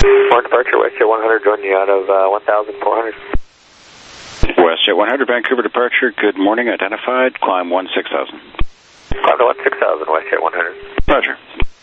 For departure, WestJet 100, joining you out of 1,400. WestJet 100, Vancouver departure, good morning, identified, climb 16,000. Climb to 16,000, WestJet 100. Roger.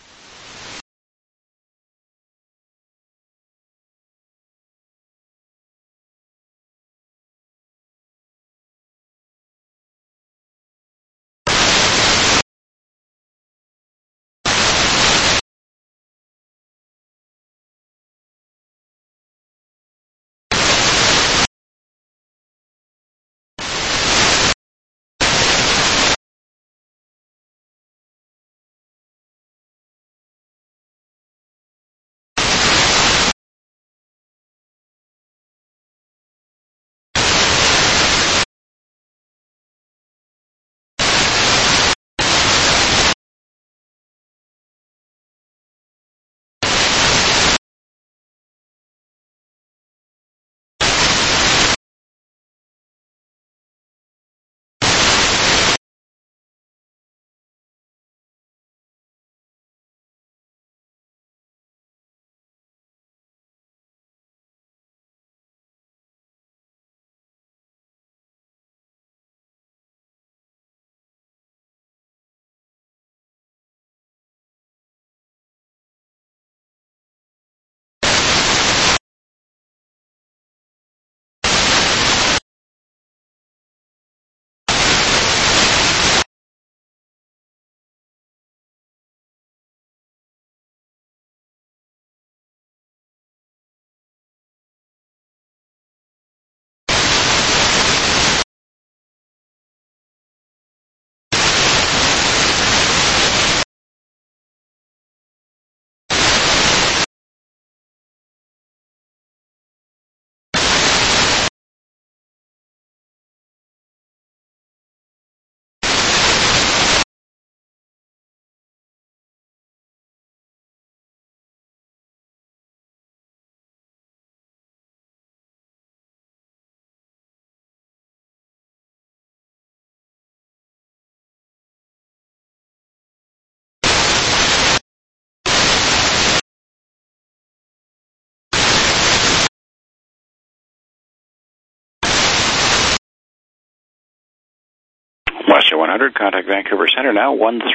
WestJet 100, contact Vancouver Center now,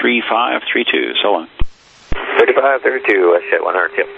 13532, so long. 3532, WestJet 100, yep.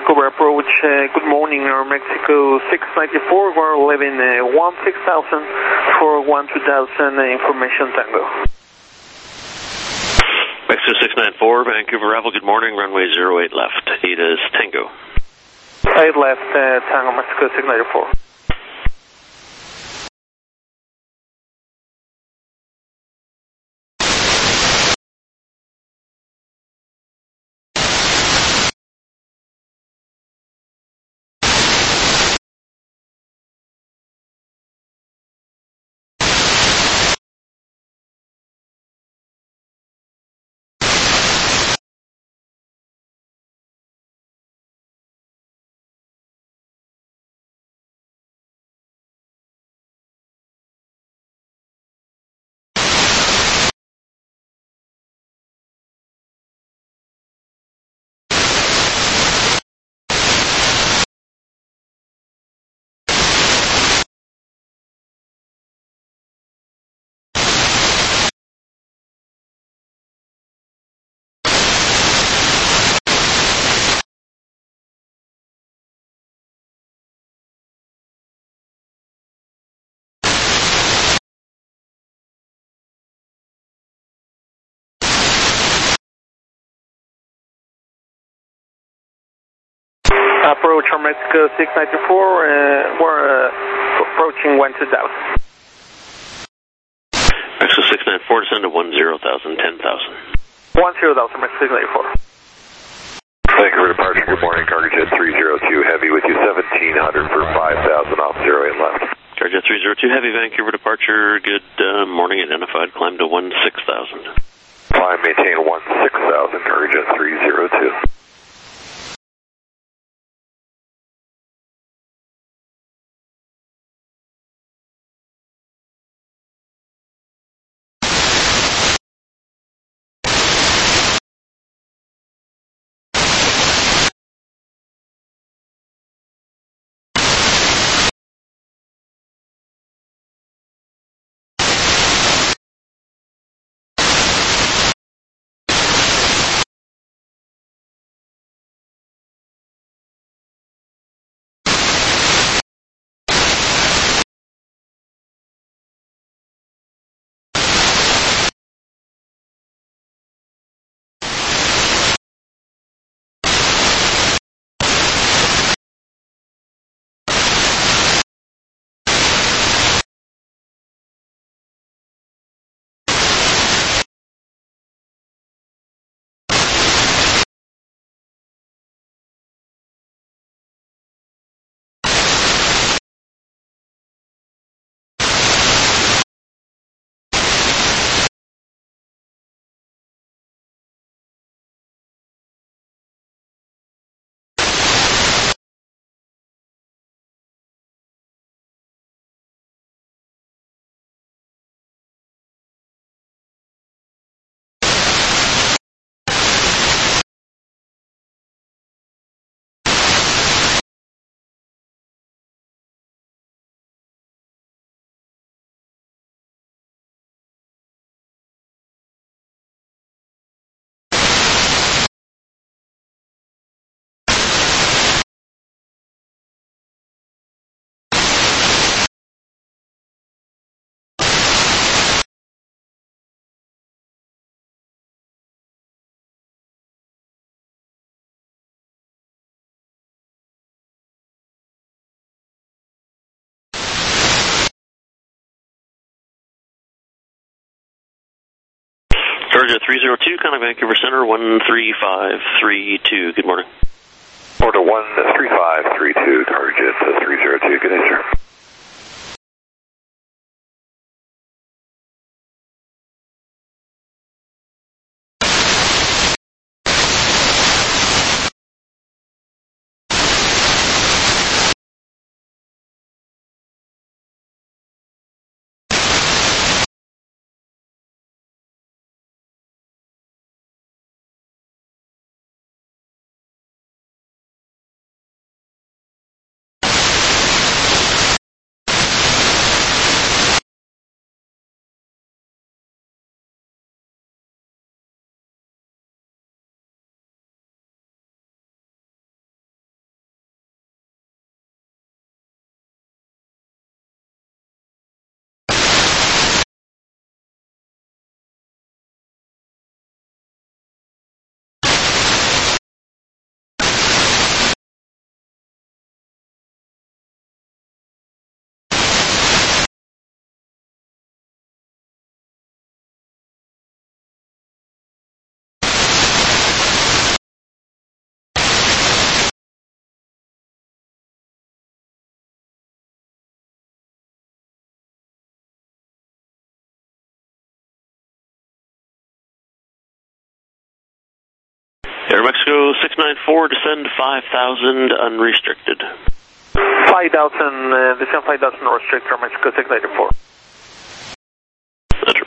Vancouver approach, good morning, Mexico 694, we're leaving 16,000 for 12,000 information Tango. Mexico 694, Vancouver Ravel, good morning, runway 08 left, Ada's Tango. 8 left, Tango, Mexico 694. Approach from Mexico 694, we're approaching 12,000. Mexico 694, descend to 10,000, 10,000. 10,000, Mexico 694. Vancouver departure, good morning, cargo jet 302 heavy with you, 1,700 for 5,000 off 08 left. Cargo jet 302 heavy, Vancouver departure, good morning, identified, climb to 16,000. Climb, maintain 16,000, cargo jet 302. Georgia 302, kind of Vancouver Center, 13532. Good morning. Order 13532, target 302. Good day, sir. Air Mexico 694, descend 5,000 unrestricted. 5,000, descend 5,000 restricted, Air Mexico 694. Roger.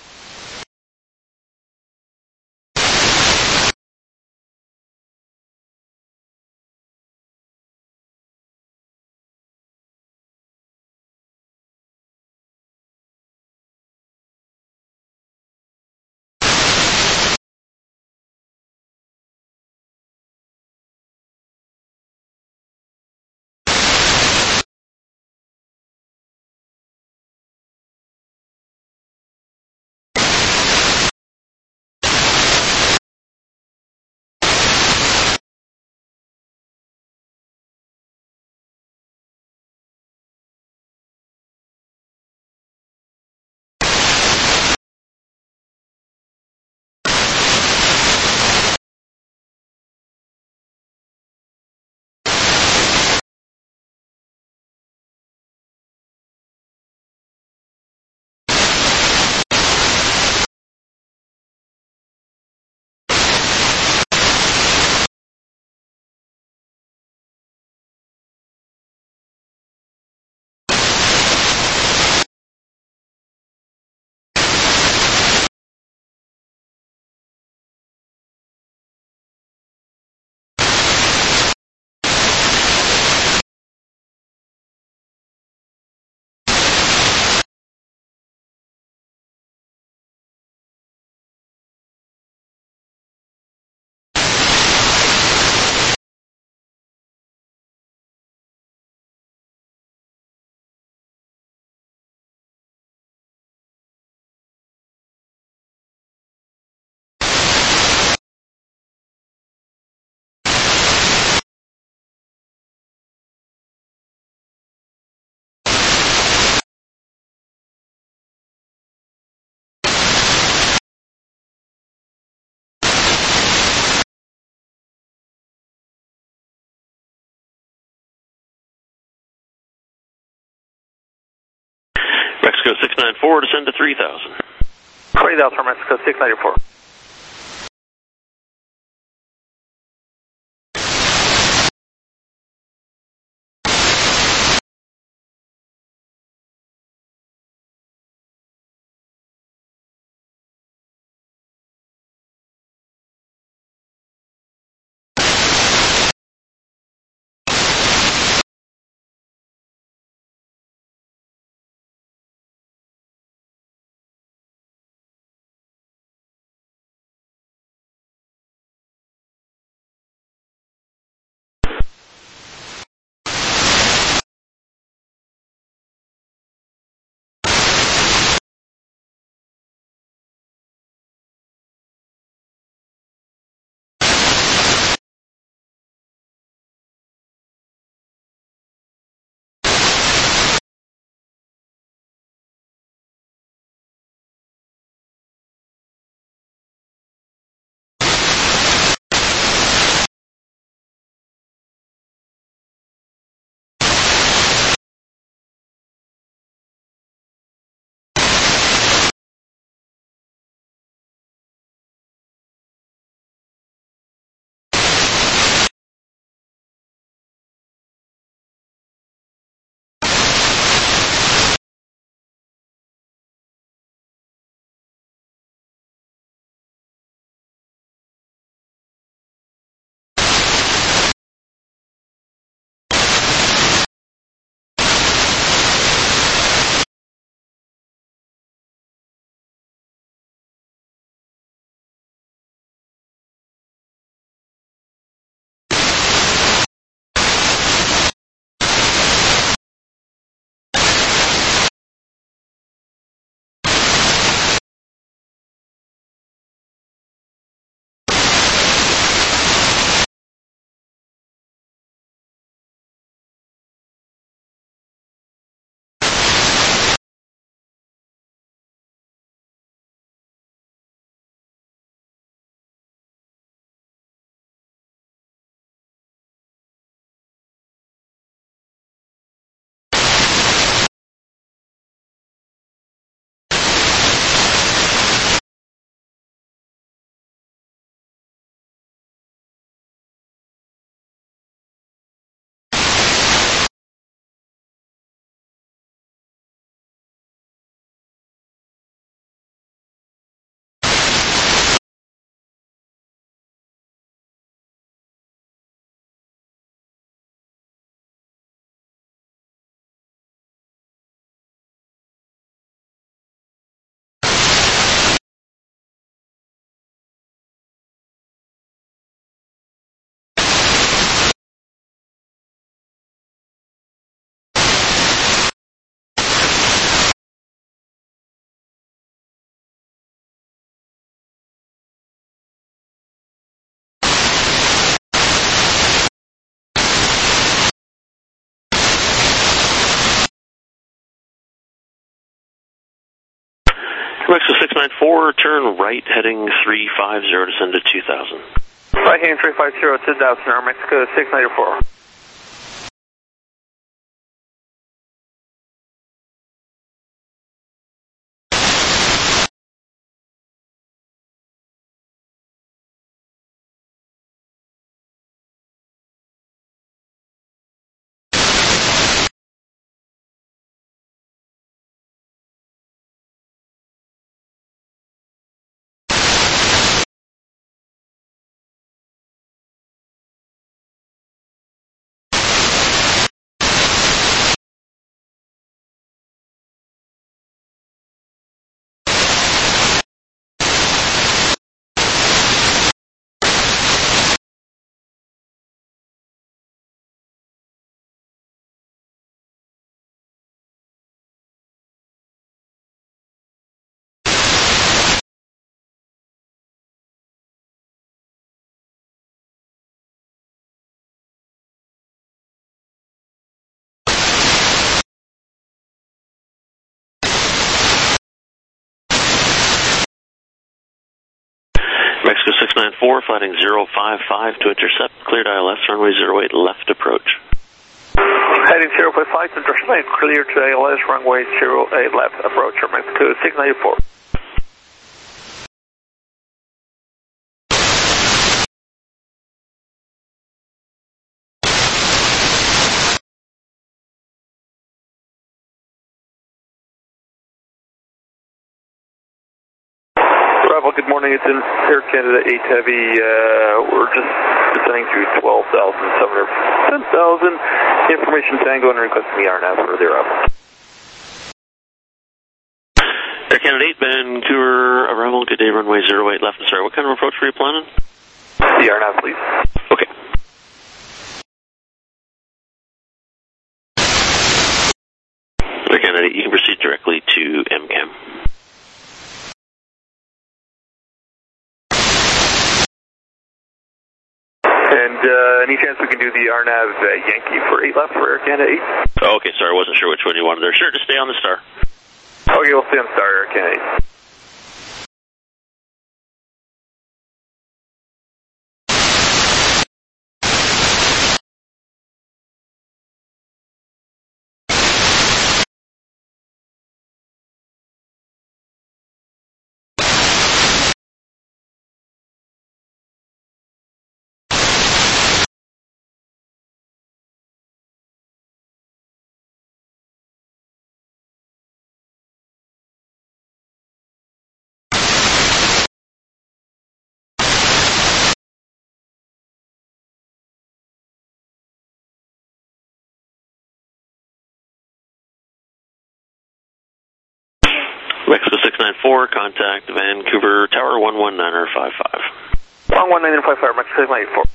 Mexico 694, descend to 3,000. 3,000, Air Mexico 694. 694, turn right heading 350, descend to 2000. Right heading 350, 2000, Aeromexico 694. Mexico 694, flighting 055 to intercept, cleared ILS, runway 08 left approach. Heading 055 to intercept, clear to ILS, runway 08 left approach, Mexico 694. Bravo, good morning. It's in Air Canada 8 Heavy. We're just descending to 12,700. 10,000. Information Tango and requesting the RNAV for their up. Air Canada 8, Vancouver arrival. Good day, runway 08 left. Sorry, what kind of approach were you planning? The RNAV, please. Okay. Air Canada 8, you can proceed directly to MCAM. And any chance we can do the RNAV Yankee for 8 left for Air Canada 8? Oh, okay, sorry, I wasn't sure which one you wanted there. Sure, just stay on the star. Okay, we'll stay on Star Air Canada 8. Mexico 694, contact Vancouver Tower 119er55. 119er55, Mexico 694.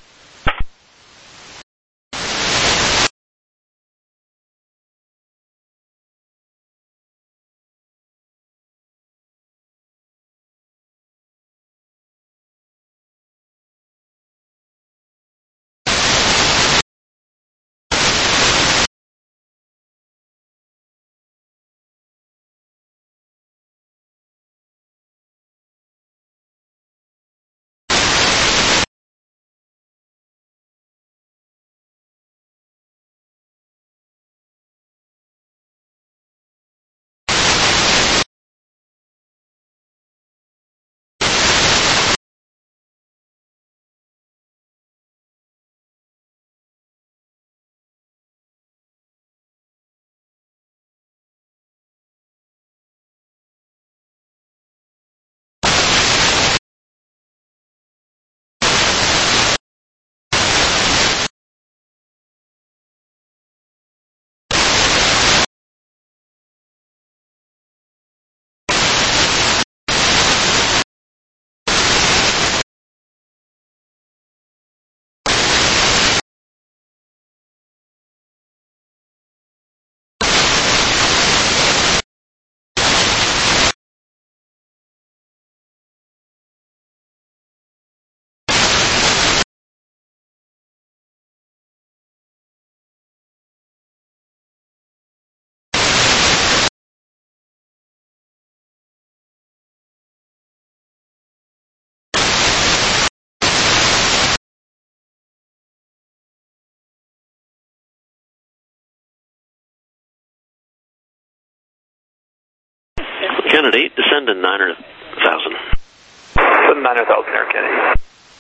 Canada 8, descend to 9,000. Descend 9,000, Air Canada.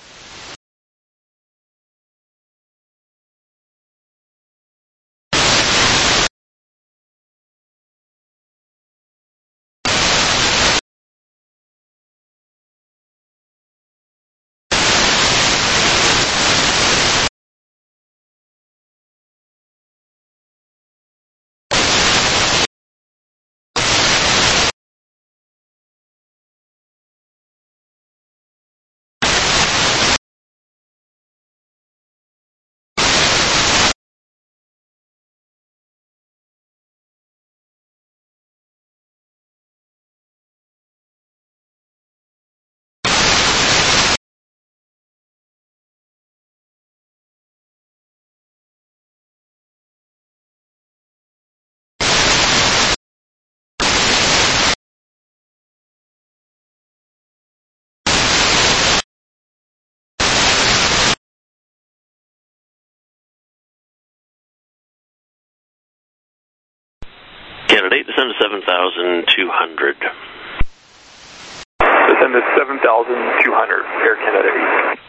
Canada 8, descend to 7,200. Descend to 7,200, Air Canada 8.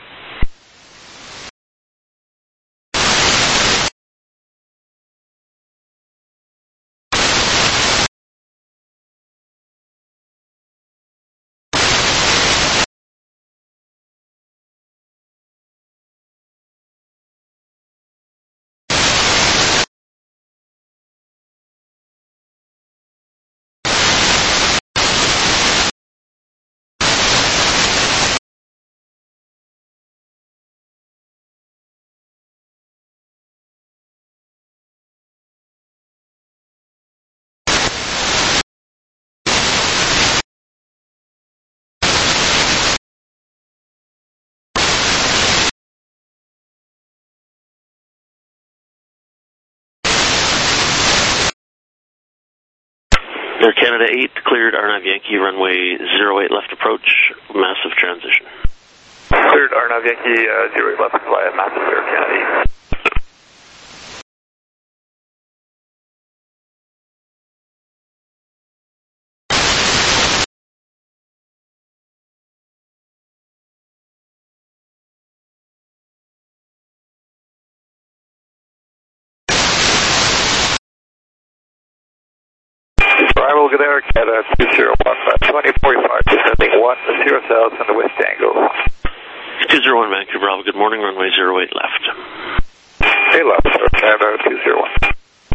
Air Canada 8, cleared Arnav Yankee, runway 08 left approach, massive transition. Cleared Arnav Yankee, 08 left via massive Air Canada 8. Arrival good Air Canada 201, 2045, descending 10,000 with Tango. 201 Vancouver, Bravo, good morning, runway 08 left. Hey, left, Air Canada 201.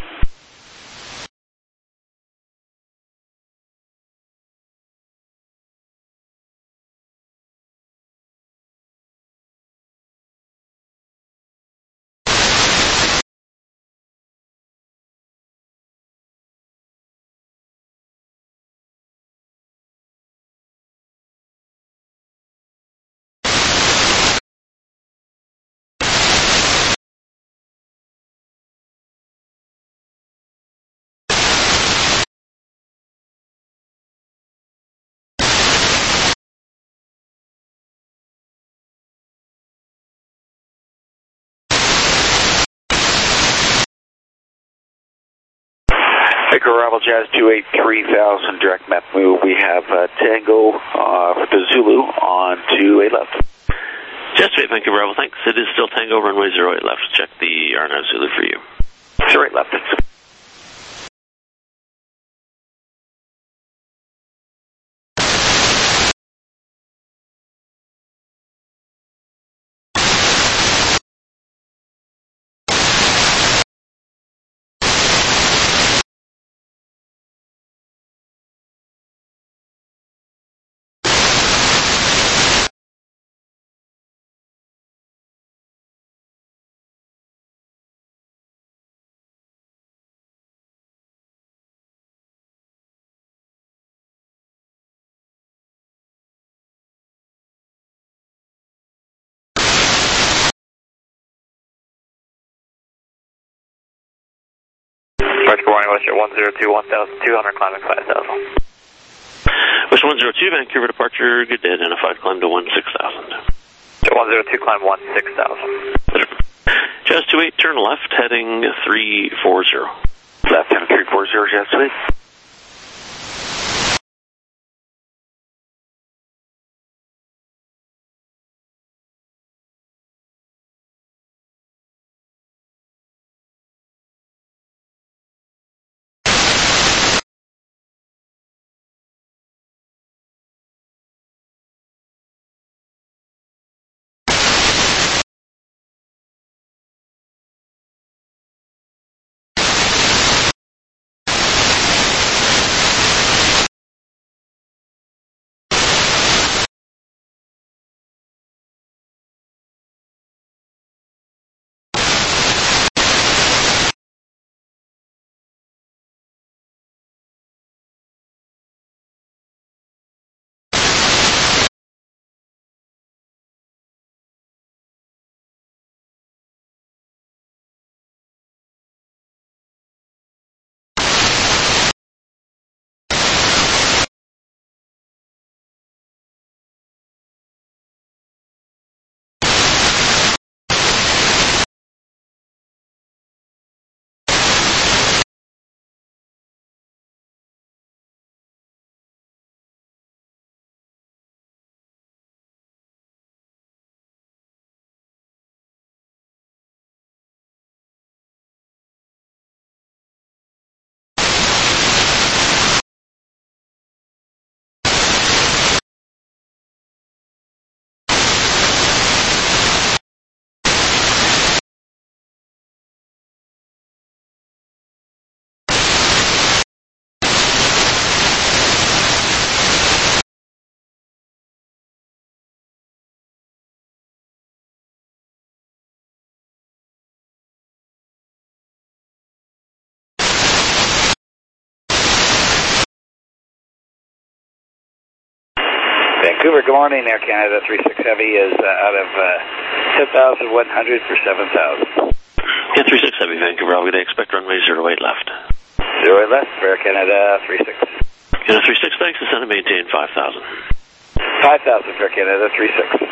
Arrival Jazz 283,000, direct map move. We have Tango for the Zulu on 28 left. Jazz 28 Vancouver, Bravo, thanks. It is still Tango, runway 08 left. Check the Arnav Zulu for you. 08 left, thanks. Good morning, Westjet 102, 1,200, climbing 5,000. West 102, Vancouver departure, good day, identified, climb to 16,000. 102, climb 16,000. Jazz 28, turn left, heading 340. Left, heading 340, Jazz 28. Vancouver, good morning. Air Canada 36 Heavy is out of 10,100 for 7,000. Yeah, 36 Heavy, Vancouver, I'll expect runway 08 left. 08 left for Air Canada 36. Canada 36, thanks, descend and maintain 5,000. 5,000 for Air Canada 36.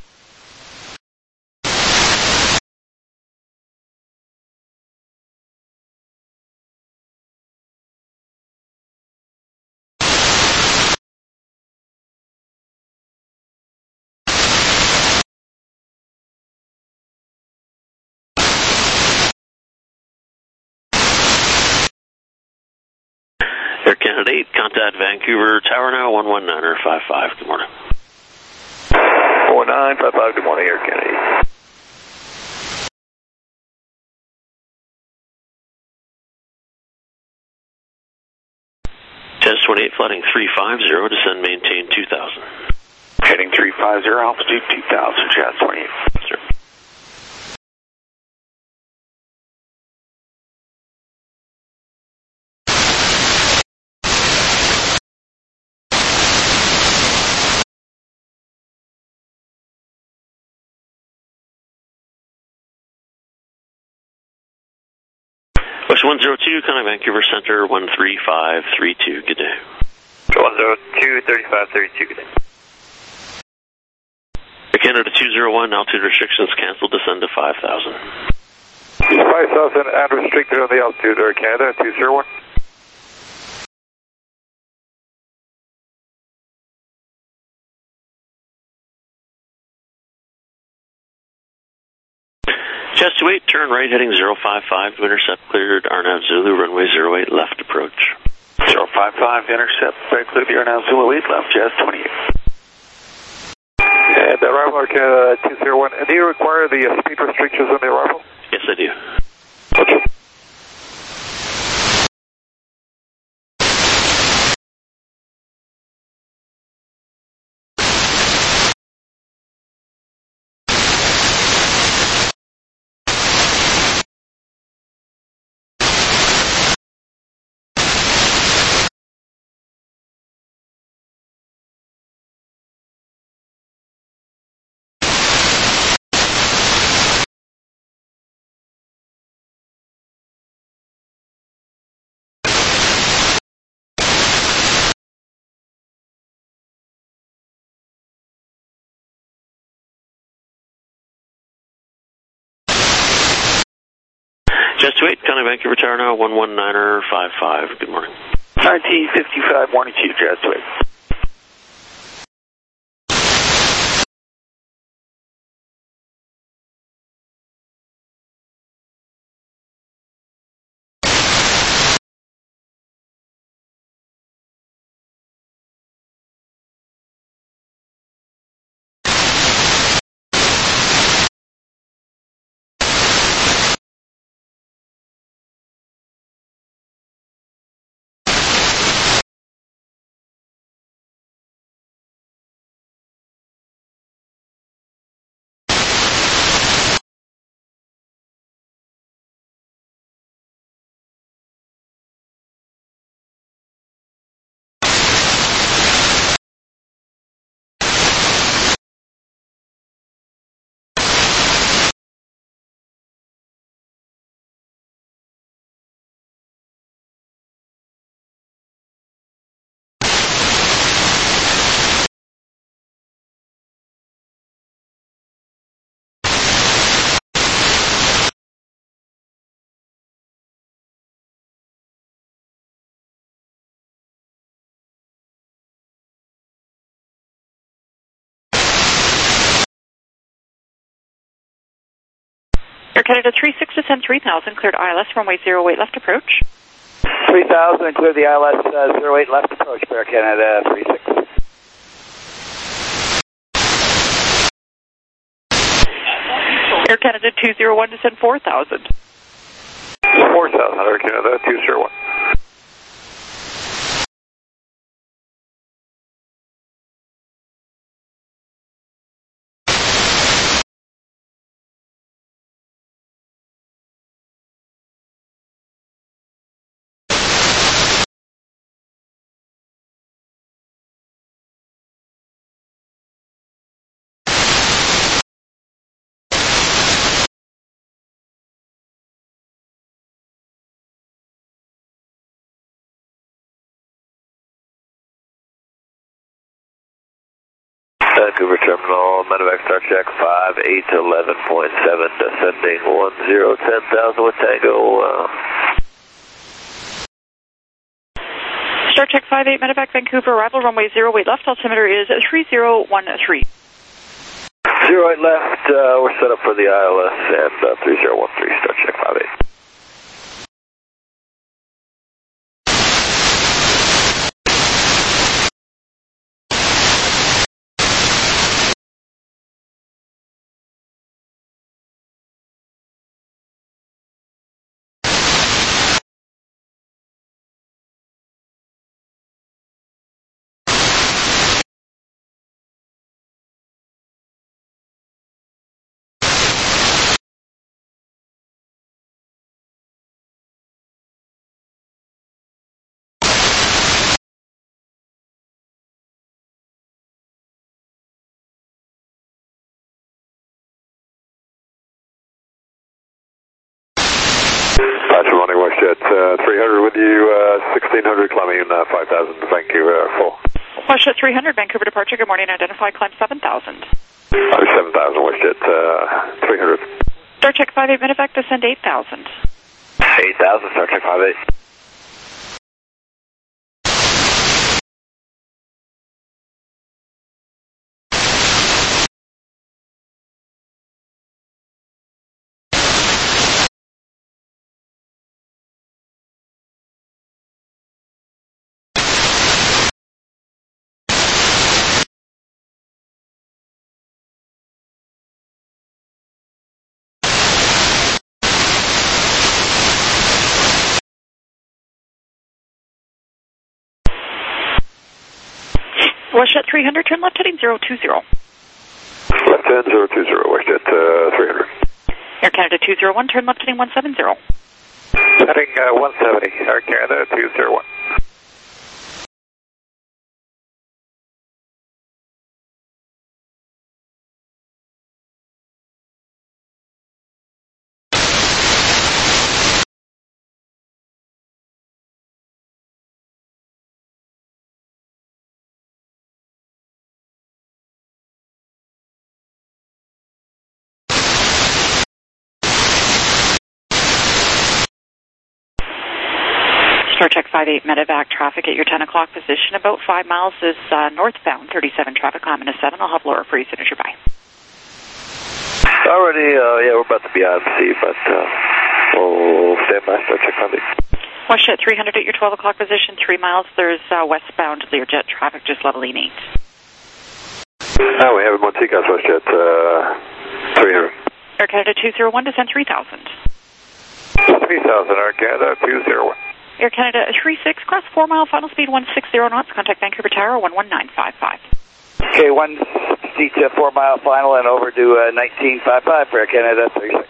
Air Canada 8, contact Vancouver Tower now, 119.55. Good morning. 1955, good morning, Air Canada 8. Jazz 28, flooding 350, descend, maintain 2,000. Heading 350, altitude 2,000, Jazz 28. Sir. West 102, contact Vancouver Center 13532. Good day. 102, 3532, good day. Air Canada 201, altitude restrictions canceled, descend to 5,000. 5,000 and restricted on the altitude, Air Canada 201. Jazz 28, turn right heading 055 to intercept cleared Arnav Zulu, runway 08 left approach. 055, intercept, clear the Arnav Zulu 8 left, Jazz 28. And arrival, Air Canada 201. And do you require the speed restrictions on the arrival? Yes, I do. Okay. Jazz 28, contact Vancouver Tower now, 119.55. Good morning. 1955, morning to you, Jazz 28. Air Canada 36, descend 3,000, cleared ILS, runway 08 left approach. 3,000 and clear the ILS 08 left approach for Air Canada 36. Air Canada 201, descend 4,000. 4,000, Air Canada 201. Vancouver Terminal, Medevac Star Check 5811.7, descending 1010,000 with Tango. Star Check 58 Medevac Vancouver, arrival runway 08 left, altimeter is 3013. 08 left, we're set up for the ILS and 3013, Star Check 58. Running WestJet 300 with you, 1600 climbing 5000 Vancouver, full. WestJet 300 Vancouver departure, good morning, identify climb 7000. 7000 WestJet 300. Star Check 58 Medevac, descend 8000. 8000, Star Check 58. WestJet 300, turn left heading 020. Left hand 020, WestJet 300. Air Canada 201, turn left heading 170. Heading 170, Air Canada 201. Star Check 58 Medevac, traffic at your 10 o'clock position, about 5 miles is northbound, 37 traffic, climbing to 7. I'll have Laura for you as soon as you're by. Already, yeah, we're about to be on sea, but we'll stand by, Star Check 58. WestJet 300 at your 12 o'clock position, 3 miles, there's westbound Learjet traffic, just leveling 8. Oh, we have him on TCAS, WestJet 300. Air Canada 201, descend 3000. 3000, Air Canada 201. Air Canada 36, cross 4 mile, final speed 160 knots, contact Vancouver Tower 11955. Okay, 160 to 4 mile final and over to 1955 for Air Canada 36.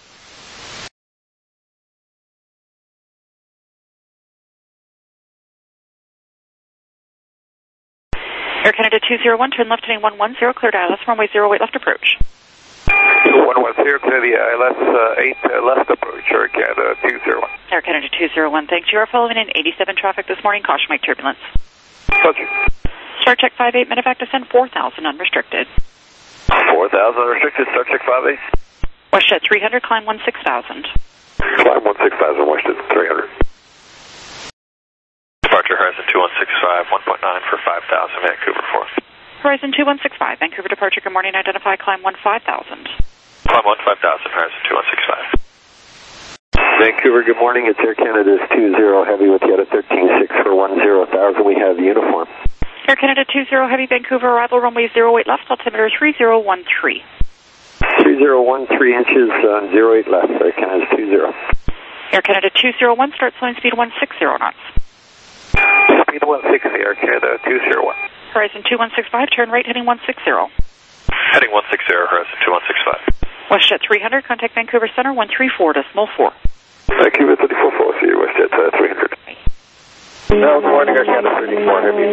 Air Canada 201, turn left heading 110, cleared ILS, runway 08 left approach. 110, clear the ILS 8 left approach, Air Canada 201. Air Canada 201, thanks. You are following in 87 traffic this morning, caution wake turbulence. Roger. Star Check 58, Medevac descend 4,000 unrestricted. 4,000 unrestricted, Star Check 58. WestJet 300, climb 16,000. Climb 16,000, WestJet 300. Departure Horizon 2165, 1.9 for 5,000, Vancouver 4. Horizon 2165, Vancouver departure, good morning, identify climb 15,000. Climb 15,000, Horizon 2165. Vancouver, good morning. It's Air Canada's 20 Heavy with you at a 13.6 for 10,000. We have uniform. Air Canada 20 Heavy, Vancouver, arrival runway 08 left, altimeter 3013. 3013 inches on 08 left, Air Canada's 20. Air Canada 201, start slowing speed 160 knots. Speed 160, Air Canada 201. Horizon 2165, turn right heading 160. Heading 160, Horizon 2165. WestJet 300, contact Vancouver Center 134.4. Vancouver 34.4, see you, WestJet 300. No, good morning, Air Canada 34 Heavy,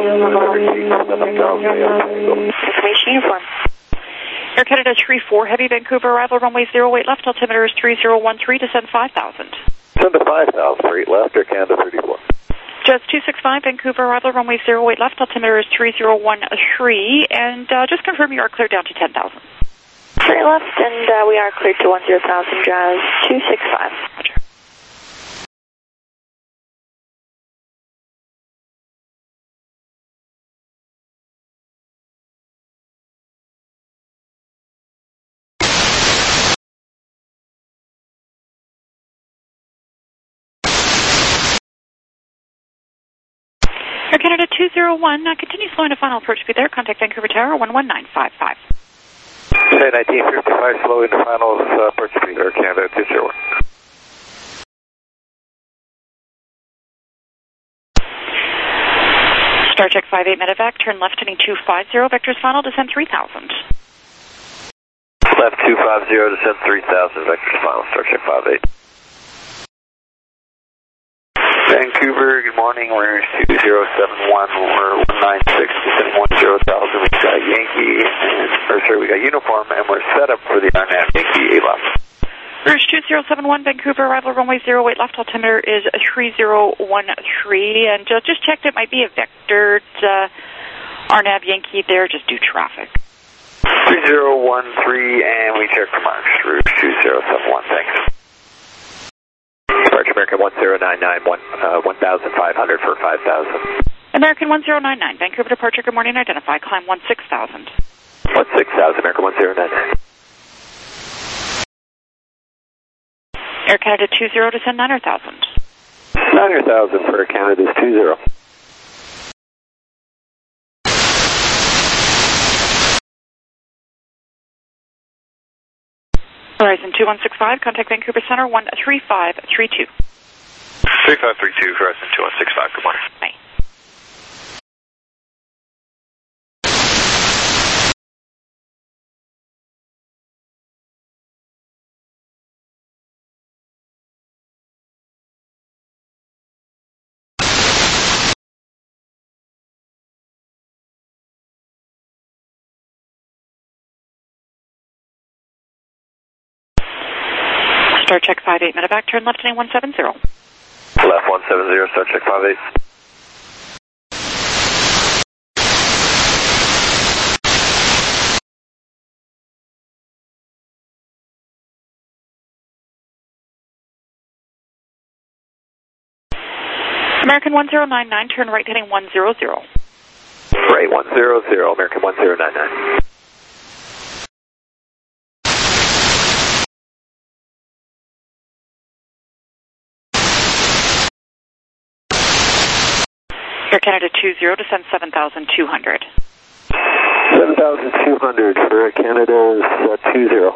7,000. Information uniform. Air Canada 34 Heavy, Vancouver, arrival runway 08 left, altimeter is 3013, descend 5,000. Send to 5,000, 3 left, Air Canada 34. Jazz 265, Vancouver, arrival runway 08 left, altimeter is 3013, and just confirm you are cleared down to 10,000. 3 left, and we are cleared to 10,000, Jazz 265. Roger. Air Canada 201, continue slowing to final approach speed there. Contact Vancouver Tower 11955. Say 1955, slow into final approach speed, Air Canada 201. Star Trek 58 medevac, turn left heading 250, vectors final, descend 3000. Left 250, descend 3000, vectors final, Star Trek 58. Vancouver, good morning, we're 2071, we're 196, descending 10,000, we've got Yankee, we got uniform, and we're set up for the RNAV Yankee ALOP. Rouge 2071, Vancouver, arrival runway 08 left, altimeter is 3013, and just checked it might be a vectored RNAV Yankee there, just due traffic. 3013, and we check for marks, Rouge 2071, thanks. Departure American 1099, 1,500 for 5,000. American 1099, Vancouver departure, good morning, identify, climb 16,000. 16,000, American 1099. Air Canada 20, descend 9,000. 9,000 for Air Canada 20. Horizon 2165, contact Vancouver Center 13532. 3532, Horizon 2165, good morning. Bye. Star Trek 58 medevac, turn left heading 170. Left 170, Star Trek 58. American 1099, turn right heading 100. Right 100, American 1099. Air Canada 20, descend 7,200. 7,200 for Air Canada's 20.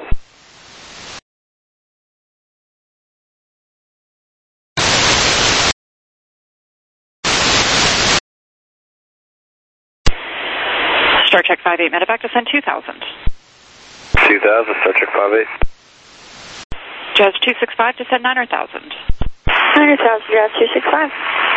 Star Trek 58 medevac, descend 2,000. 2,000, Star Trek 58. Jazz 265, descend 9,000. 9,000, Jazz 265.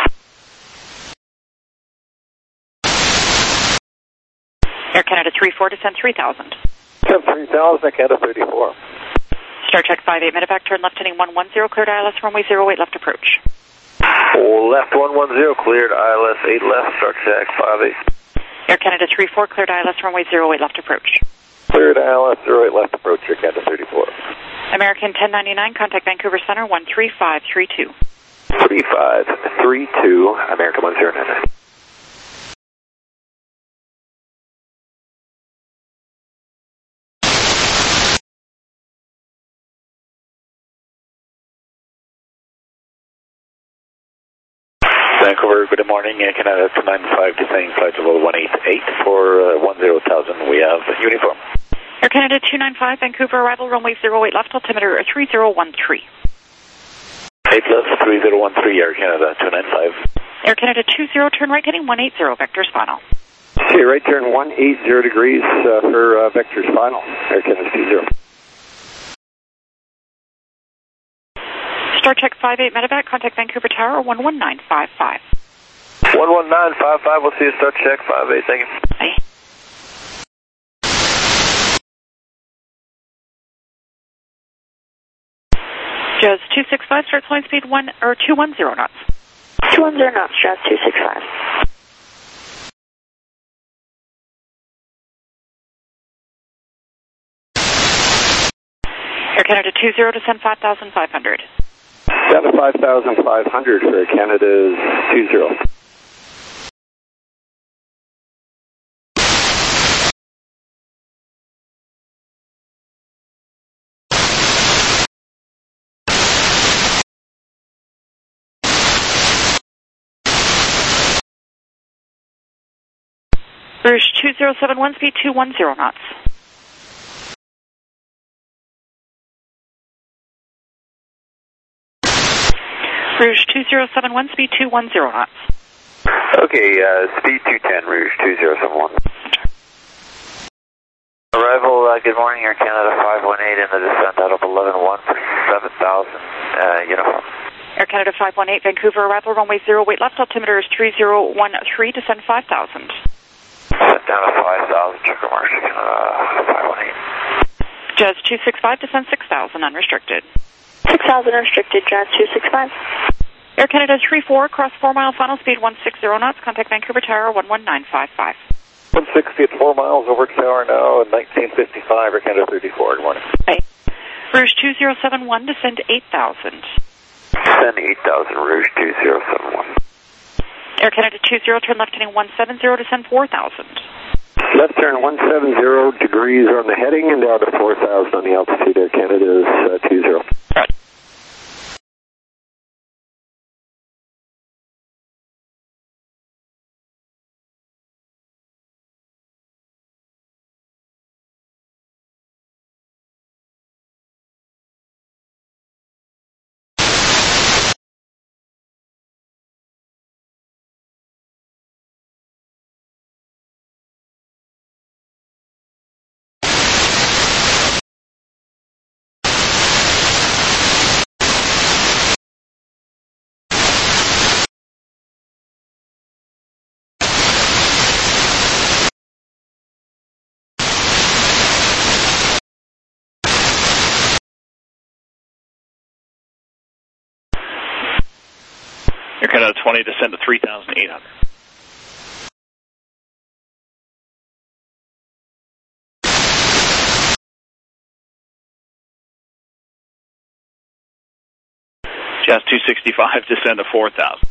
Air Canada 34, descend 3,000. 3,000, Air Canada 34. Star Trek 58 medevac, turn left heading 110, cleared ILS runway 08 left approach. Left 110, cleared ILS 8 left, Star Trek 58. Air Canada 34, cleared ILS runway 08 left approach. Cleared ILS 08 left approach, Air Canada 34. American 1099, contact Vancouver Center 13532. 3532, American 1099. Vancouver, good morning. Canada 295, descending flight level 188 for 10,000. We have uniform. Air Canada 295, Vancouver, arrival runway 08 left, altimeter 3013. 8 left, 3013, Air Canada 295. Air Canada 20, turn right heading 180, vectors final. Okay, right turn 180 degrees for vectors final, Air Canada 20. Star Trek 58 medevac, contact Vancouver Tower 11955. 11955, we'll see you Star Trek 58, thank you. Bye. Jazz 265, start flying speed 210 knots. 210 knots, Jazz 265. Air Canada 20, descend 5,500. Down to 5,500 for Canada's 20. Rouge 2071, speed 210 knots. Rouge 2071, speed 210 knots. Okay, speed 210, Rouge 2071. Arrival, good morning, Air Canada 518 in the descent out of 11-1 for 7,000, uniform. Air Canada 518, Vancouver, arrival runway 08 left, altimeter is 3013, descend 5,000. Set down to 5,000, checker mark, Canada 518. Jazz 265, descend 6,000, unrestricted. 6,000 restricted, Jazz 265. Air Canada 34, cross 4 mile, final speed 160 knots, contact Vancouver Tower 11955. 160 at 4 miles over tower now, 1955, Air Canada 34, good morning. Hey. Rouge 2071, descend 8,000. Descend 8,000, Rouge 2071. Air Canada 20, turn left heading 170, descend 4,000. Left turn 170 degrees on the heading and down to 4,000 on the altitude. Air Canada's 20. Right. Air Canada 20, descend to 3,800. Jazz 265, descend to 4,000.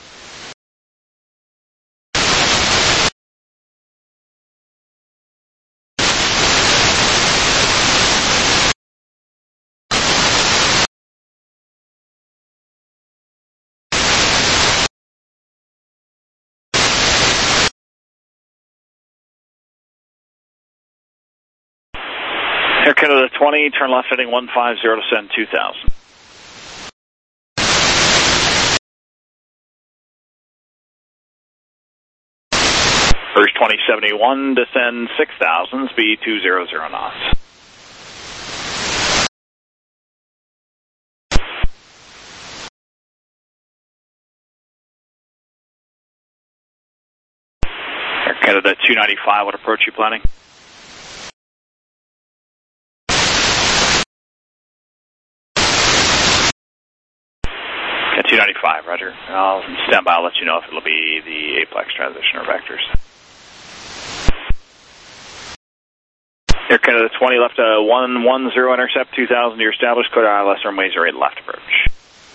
Air Canada 20, turn left heading 150, descend 2,000. Rouge 2071, descend 6,000, speed 200 knots. Air Canada 295, what approach you planning? At 295, roger. I'll stand by, I'll let you know if it'll be the Aplex transition or vectors. Air Canada 20, left 110, intercept 2,000 to your established, code ILS runway 08 left approach.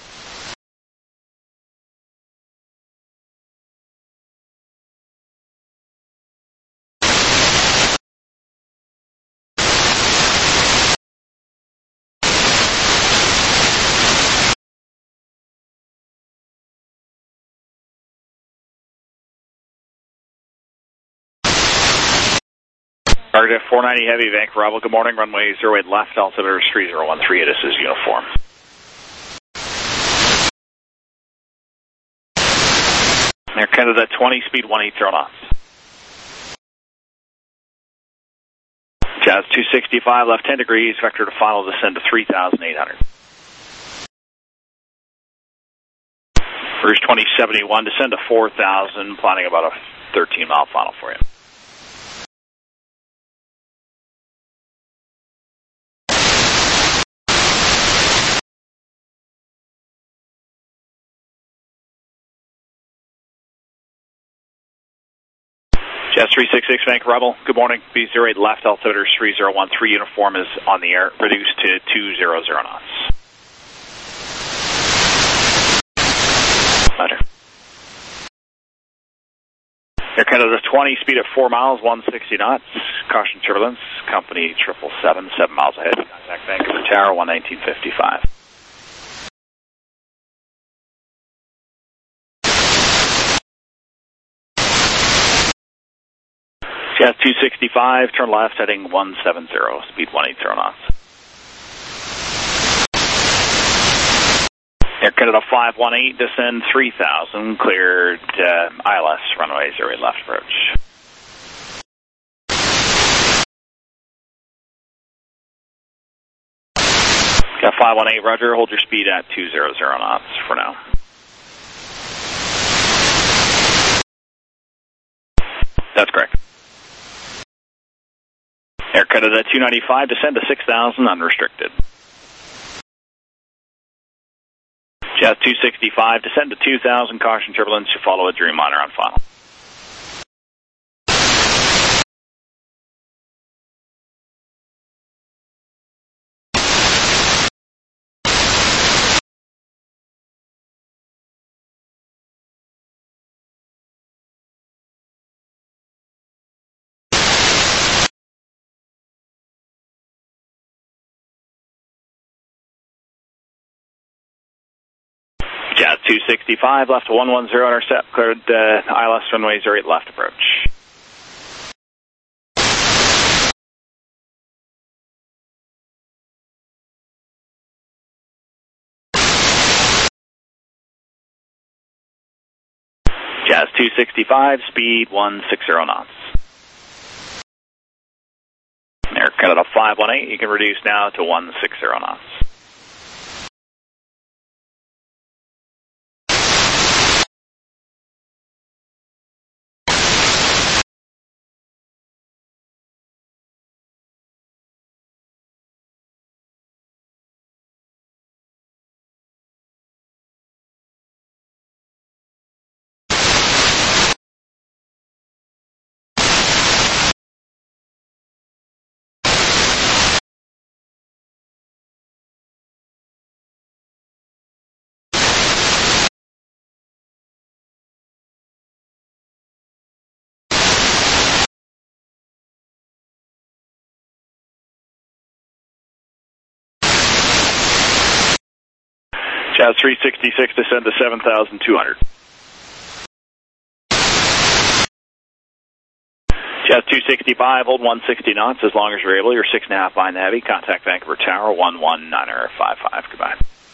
Target 490 Heavy, Vancouver, Bravo, good morning, runway 08 left, altimeter is 3013, this is uniform. Air Canada 20, speed 180 knots. Jazz 265, left 10 degrees, vector to final descend to 3,800. Rouge 2071, descend to 4,000, planning about a 13-mile final for you. Jazz 366, Bank Rebel. Good morning. B08 left, altimeter 3013. Uniform is on the air. Reduced to 200 knots. Roger. Air Canada 20, speed at 4 miles, 160 knots. Caution turbulence. Company 777, 7 miles ahead. Contact Vancouver Tower, 119.55. Jazz 265, turn left, heading 170, speed 180 knots. Air Canada 518, descend 3000, cleared ILS, runway 08 left approach. Got 518, roger, hold your speed at 200 knots for now. That's correct. Air Canada 295, descend to 6,000, unrestricted. Jazz 265, descend to 2,000, caution turbulence, you follow a Dreamliner on final. Jazz 265, left to 110, intercept, cleared ILS runway 08 left approach. Jazz 265, speed 160 knots. Air Canada 518, you can reduce now to 160 knots. Jazz 366, descend to 7,200. Jazz 265, hold 160 knots as long as you're able. You're 6.5 behind the heavy. Contact Vancouver Tower, 11955. Goodbye.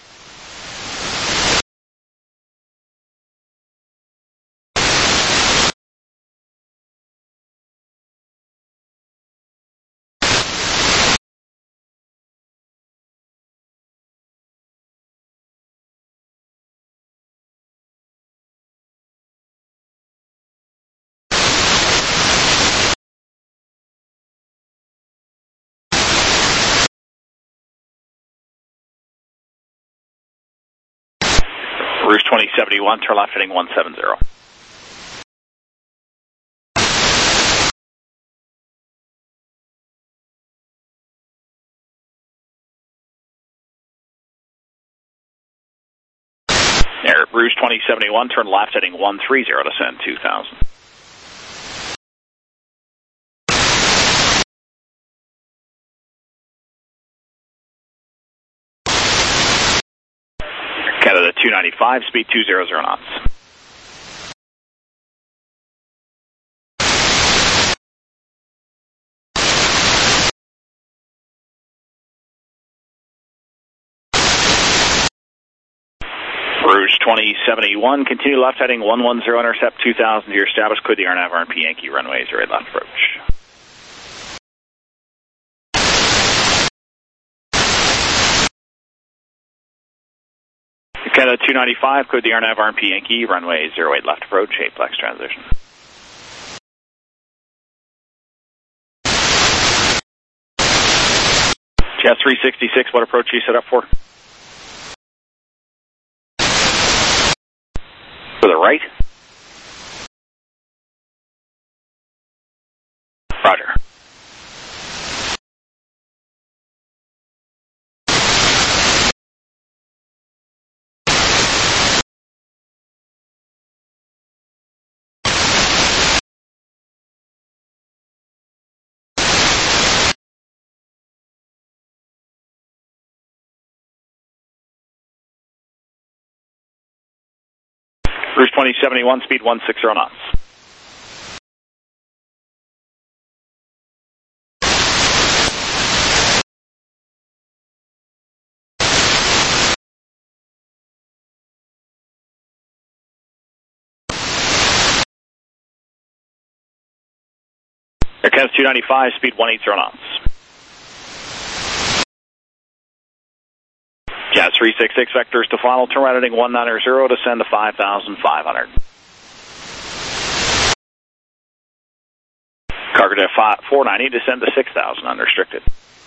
Rouge 2071, turn left heading 170. Air Rouge 2071, turn left heading 130, descend 2,000. Canada 295, speed 200 knots. Rouge 2071, continue left heading 110, intercept 2,000 to your established, clear the RNAV RMP Yankee runway 08 left approach. Canada 295, code the RNAV RMP Yankee, runway 08 left approach, 8-plex transition. Jazz 366, what approach are you set up for? To the right? Cruise 2071, speed 160 knots. Air Canada 295, speed 180 knots. Jazz 366 vectors to final, turn right heading 190, descend to 5,500. Cargo 490, descend to 6,000, unrestricted.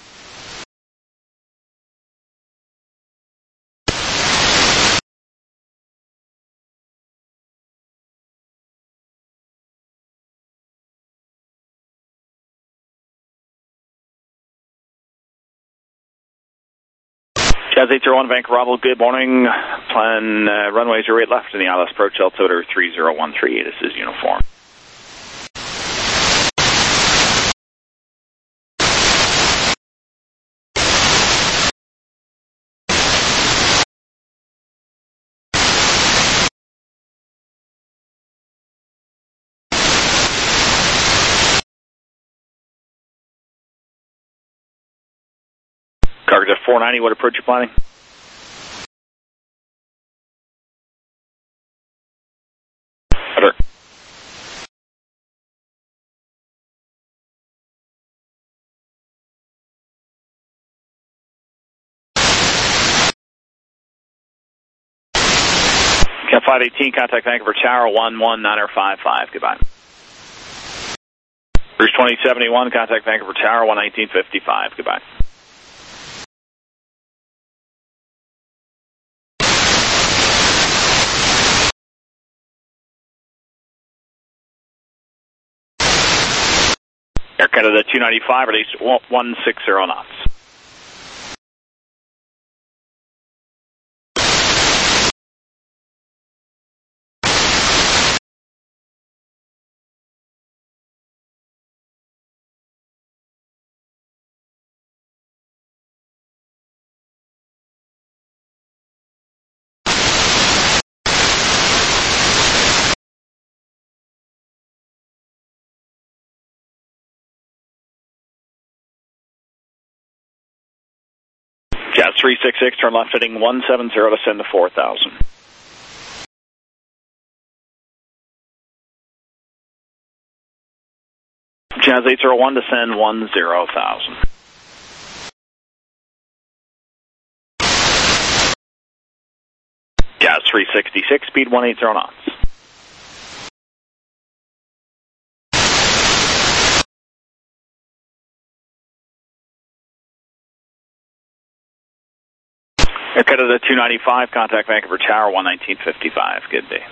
Jazz 801, Vancouver, Bravo, good morning. Plan runway 08 left in the ILS approach, altimeter 3013. This is uniform. Cargo 490, what approach you planning? Better. Cap 518, contact Vancouver Tower 11955, goodbye. Cruise 2071, contact Vancouver Tower 11955, goodbye. Air Canada 295, release 160 knots. Jazz 366, turn left heading 170, descend to 4,000. Jazz 801, descend 10,000. Jazz 366, speed 180 knots. Air Canada 295, contact Vancouver Tower 11955, good day.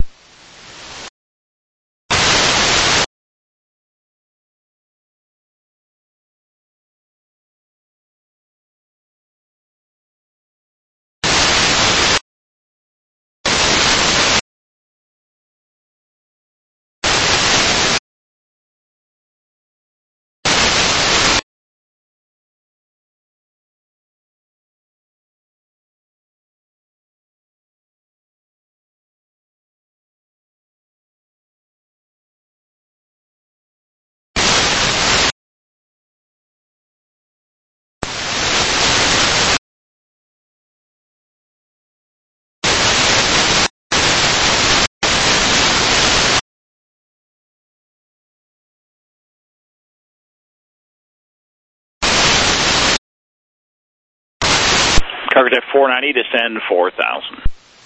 Cargo 490, descend 4,000.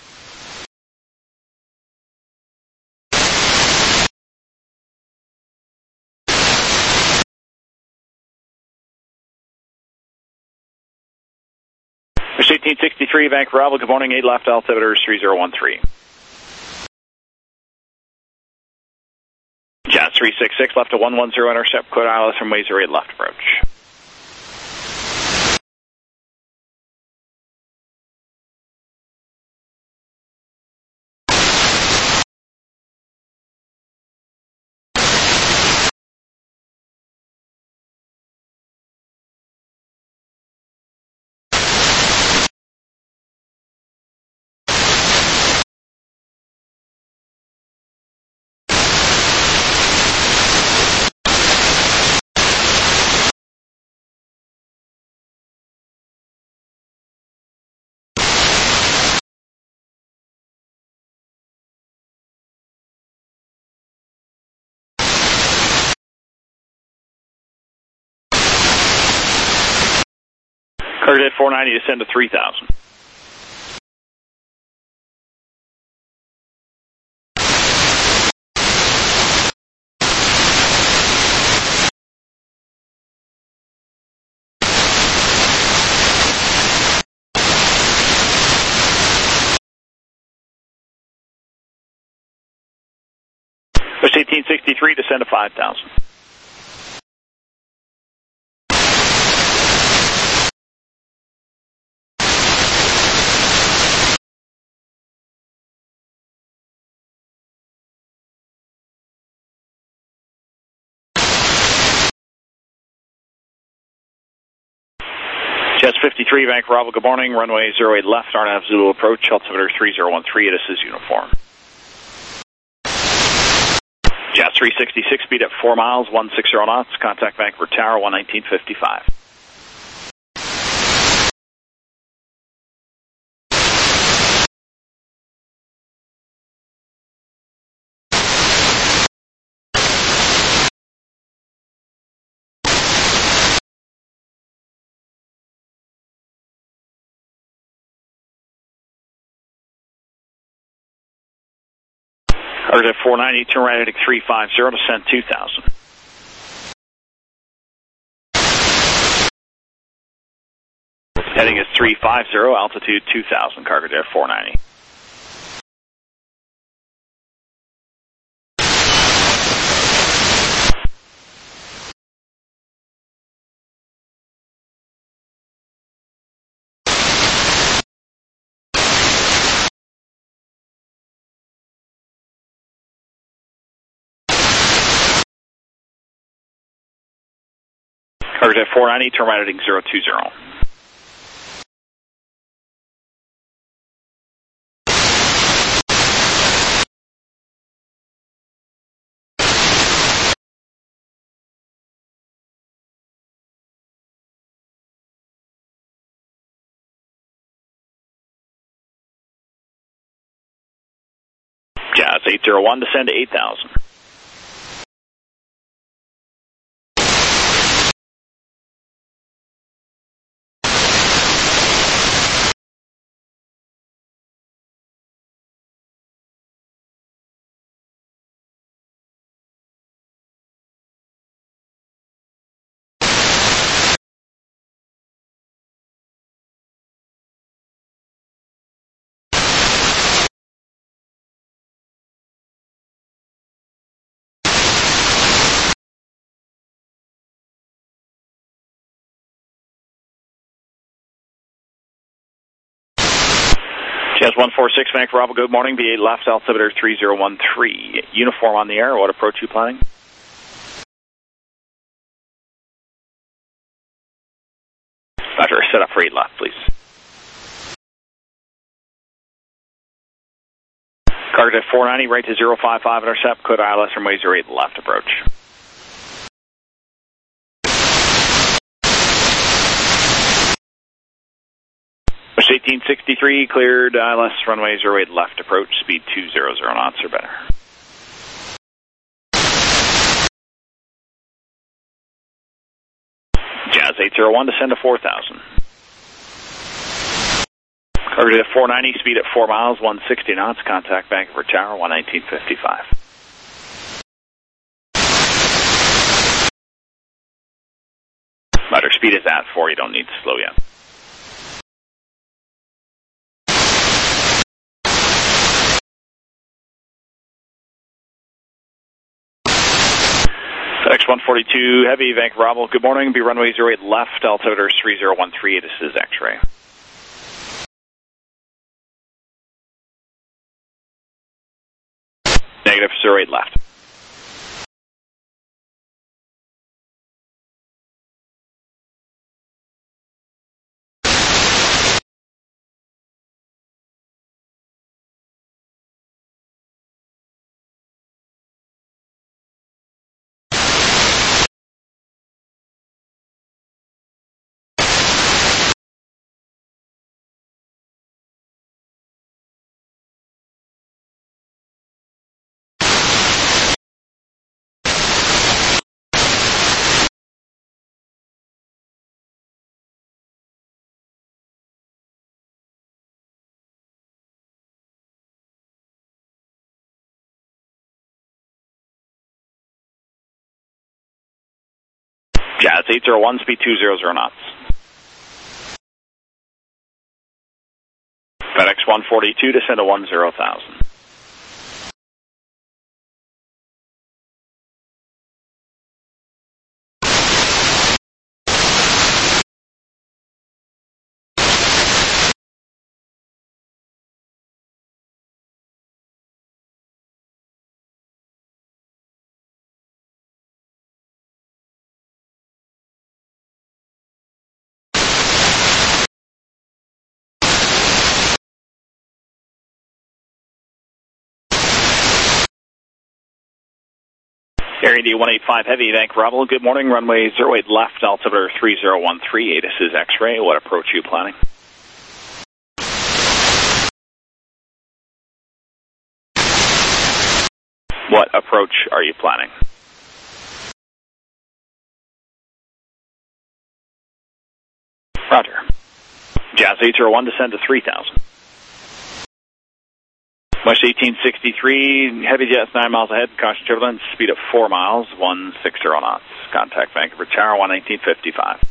Fish 1863, Vancouver, Bravo, good morning, 8 left, altimeter 3013. Jazz 366, left to 110, intercept, code ILS from Wazer 8 left approach. Carter at 490, descend to 3,000. Push 1863, descend to 5,000. Jets 53, Bank Bravo, good morning. Runway 08 left, RNAV Zulu approach, altimeter 3013, this is uniform. Jets 366, speed at 4 miles, 160 knots, contact Vancouver Tower, 11955. Carter at 490, turn right heading 350, descend 2,000. Heading is 350, altitude 2,000, Carter at 490. Carter at 490, turn right heading 020. Jazz 801, descend to 8,000. Jazz 146, Bank Bravo, good morning. B8 left, altimeter 3013. Uniform on the air, what approach you planning? Roger, set up for 8 left, please. Carter at 490, right to 055, intercept, code ILS runway 08 left approach. Push 1863, cleared ILS runway 08 left approach, speed 200 knots or better. Jazz 801, descend to 4,000. Carter at 490, speed at 4 miles, 160 knots, contact Vancouver Tower, 11955. Rudder speed is at 4, you don't need to slow yet. X142 Heavy, Vancouver Bravo, good morning. Be runway 08 left, altimeter 3013, this is X-ray. Negative 08 left. Jazz 801, speed 200 knots. FedEx 142, descend to 10,000. Air India 185 Heavy, Vancouver Bravo. Good morning, runway 08 left, altimeter 3013. ATIS is X-ray. What approach are you planning? What approach are you planning? Roger. Jazz 801, descend to 3,000. West 1863, heavy jets 9 miles ahead, caution turbulence, speed of 4 miles, 160 knots. Contact Vancouver Tower, 1955.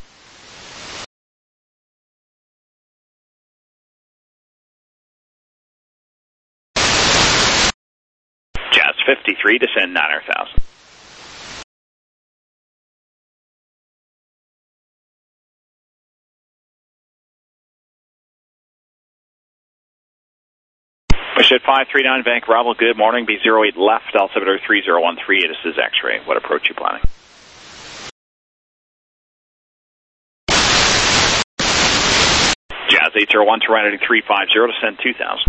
Jazz 53, descend 9,000. Wishit 539, Vancouver Bravo. Good morning, B08 left, altimeter 3013. This is X-ray. What approach you planning? Jazz 801, Serenity 350, descend 2,000.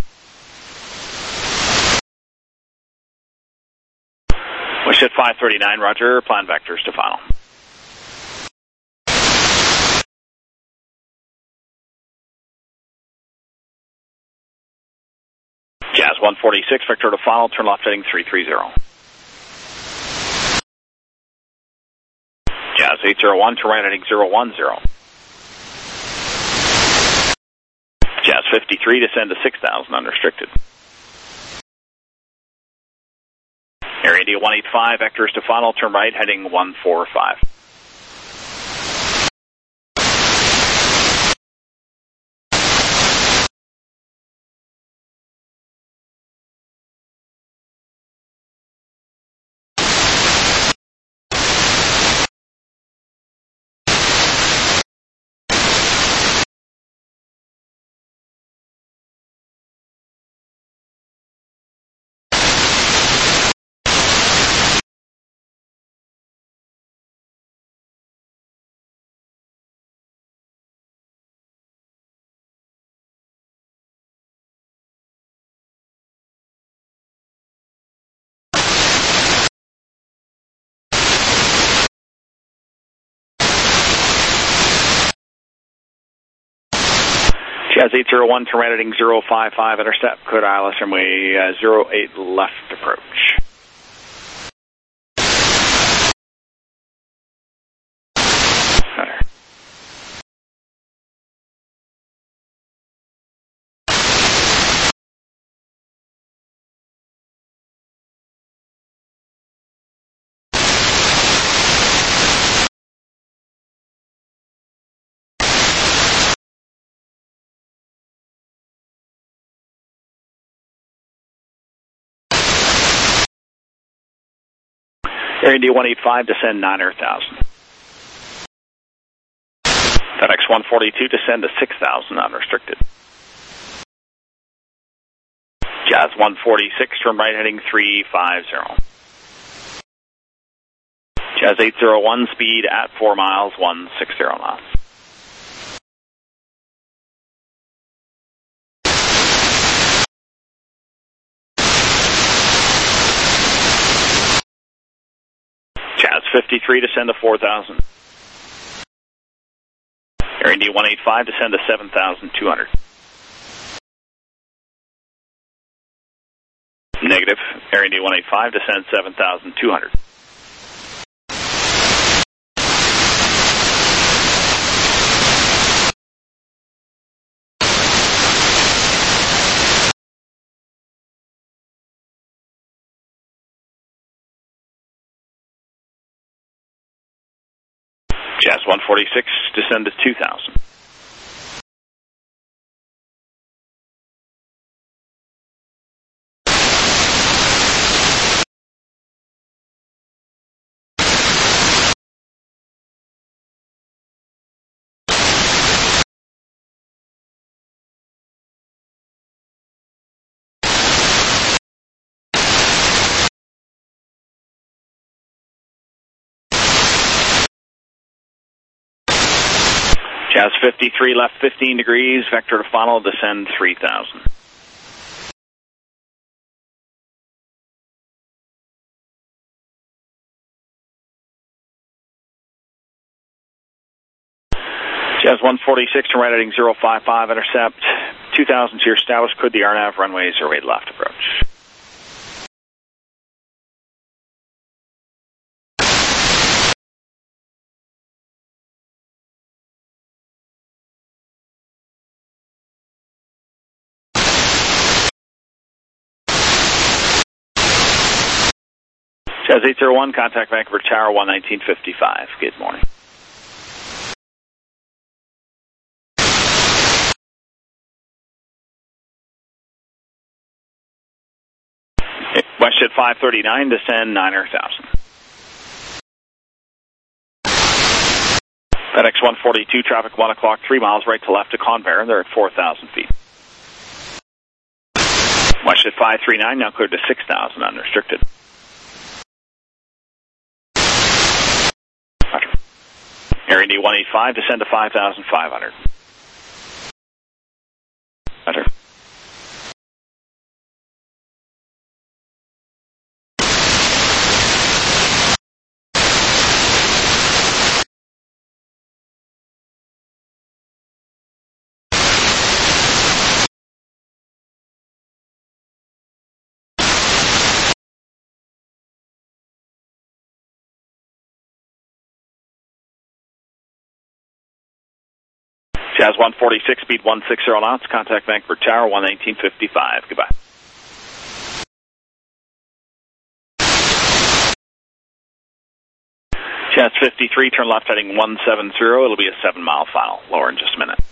Wishit 539, roger, plan vectors to final. Jazz 146, vector to final, turn left heading 330. Jazz 801, terrain heading 010. Jazz 53, descend to 6,000, unrestricted. Air India 185, vectors to final, turn right heading 145. Jazz 801, terrain heading 055, intercept, code ILS runway 08 left approach. Center. Air India 185, descend 9,000. FedEx 142, descend to 6,000, unrestricted. Jazz 146, turn right heading 350. Jazz 801, speed at 4 miles, 160 knots. Jazz 53, descend to 4,000. Air India 185, descend to 7,200. Negative. Air India 185, descend 7,200. Jazz 146, descend to 2,000. Jazz 53, left 15 degrees, vector to final, descend 3,000. Jazz 146, turn right heading 055, intercept 2,000 to your established, cleared the RNAV, runway 08 left approach. Jazz 801, contact Vancouver Tower 11955. Good morning. WestJet 539, descend 9,000. FedEx 142, traffic 1 o'clock, 3 miles right to left to Convair. They're at 4,000 feet. WestJet 539, now cleared to 6,000, unrestricted. Air India 185, descend to 5,500. Roger. Jazz 146, speed 160 knots, contact Vancouver Tower 11955. Goodbye. Jazz 53, turn left heading 170. It'll be a 7-mile final. Lower in just a minute.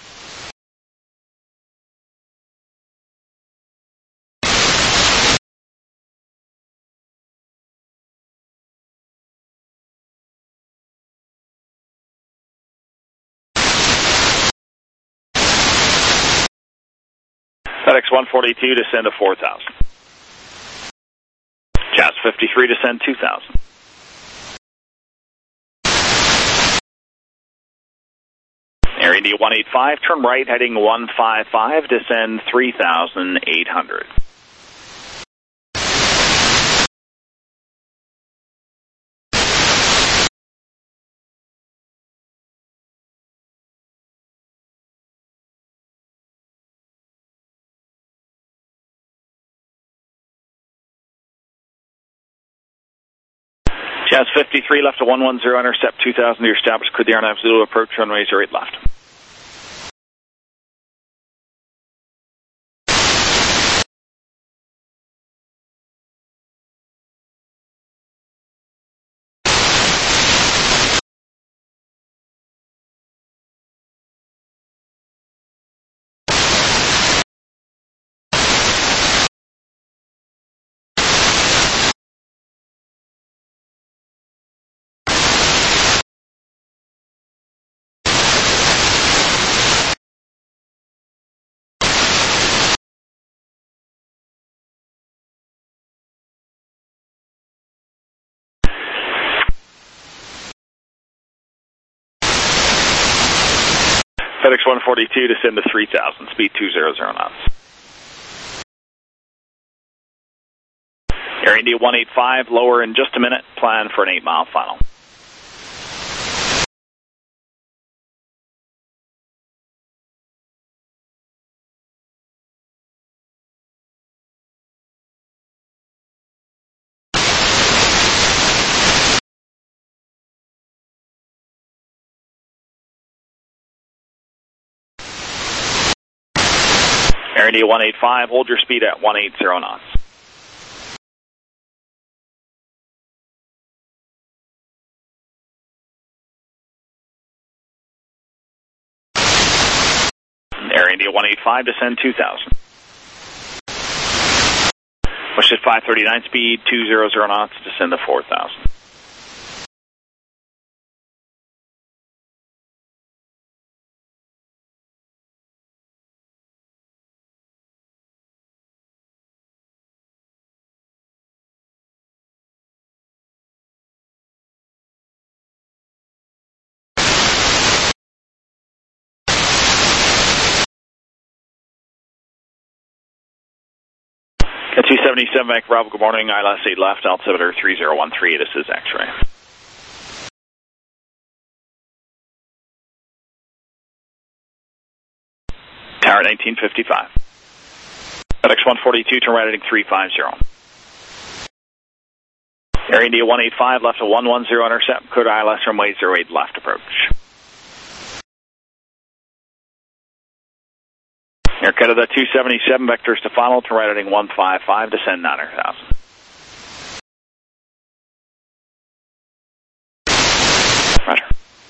FedEx 142, descend to 4,000. Jazz 53, descend 2,000. Air India 185, turn right heading 155, descend 3,800. Jazz 53, left to 110, intercept 2,000 to your established, cleared the RNAV Zulu approach, runway 08 left. FedEx 142, descend to 3,000, speed 200 knots. Air India 185, lower in just a minute, plan for an 8-mile final. Air India 185, hold your speed at 180 knots. Air India 185, descend 2,000. Wish at 539 speed, 200 knots, descend to 4,000. At 277 Bank Bravo, good morning. ILS 8 left, altimeter 3013. This is X-ray. Tower 1955. FedEx 142, turn right heading 350. Air India 185, left to 110, intercept. Code ILS runway 08, left approach. Air Canada 277, vectors to final, to right heading 155, descend 9,000. Roger.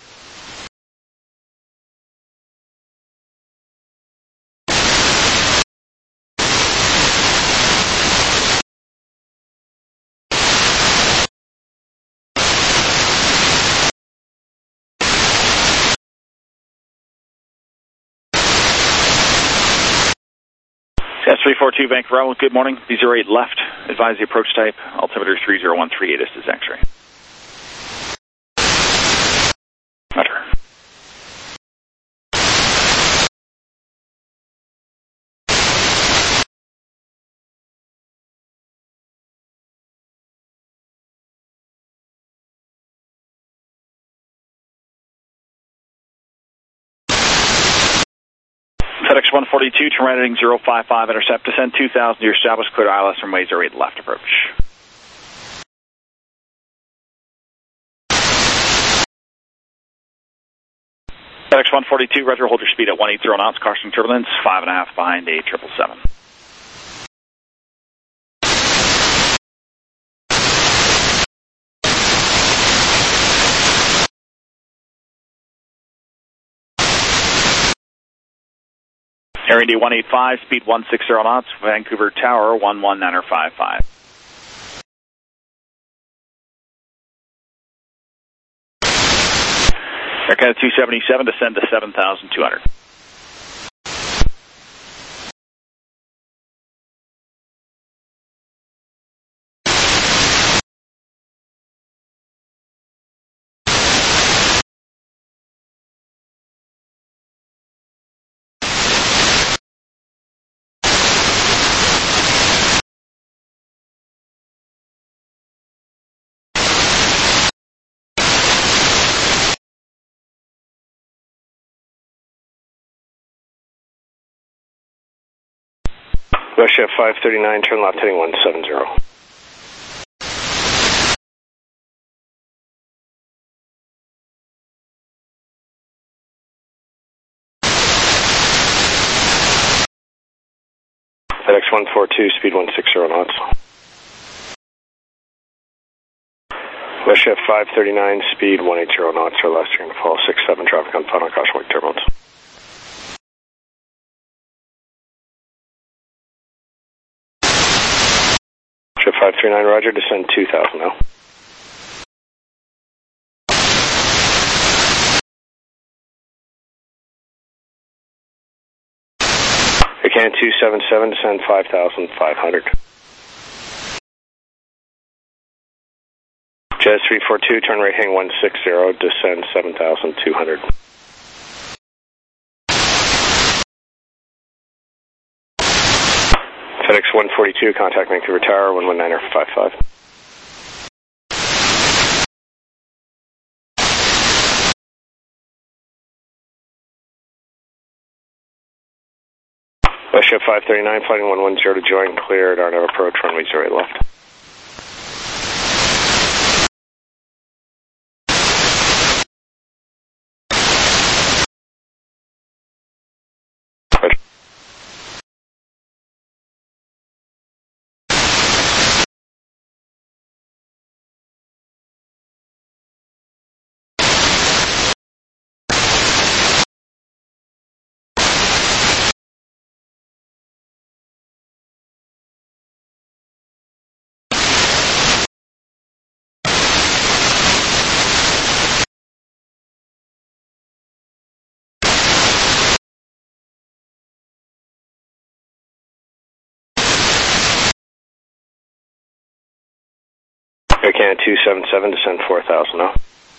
S342 Bank Bravo, good morning. B08 left, advise the approach type, altimeter 3013, this is X-ray. Roger. FedEx 142, turn right heading 055, intercept, descend 2,000 to your established code ILS runway 08, left approach. FedEx 142, Roger, hold your speed at 180 knots, caution turbulence, 5.5 behind a 777. Air India 185, speed 160 knots, Vancouver Tower 11955. Air Canada 277, descend to 7,200. Russia 539, turn left heading 170. FedEx 142, speed 160 knots. Russia 539, speed 180 knots or less, you're going to fall 67, traffic on final, caution wake turbulence. Ship 539, roger, descend 2,000 now. Air 277, descend 5,500. Jazz 342, turn right heading 160, descend 7,200. FedEx 142, contact Vancouver Tower 11955. Westship 539, flighting 110 to join, cleared, RNAV approach, runway 08 left. Air Canada 277, descend 4,000 now.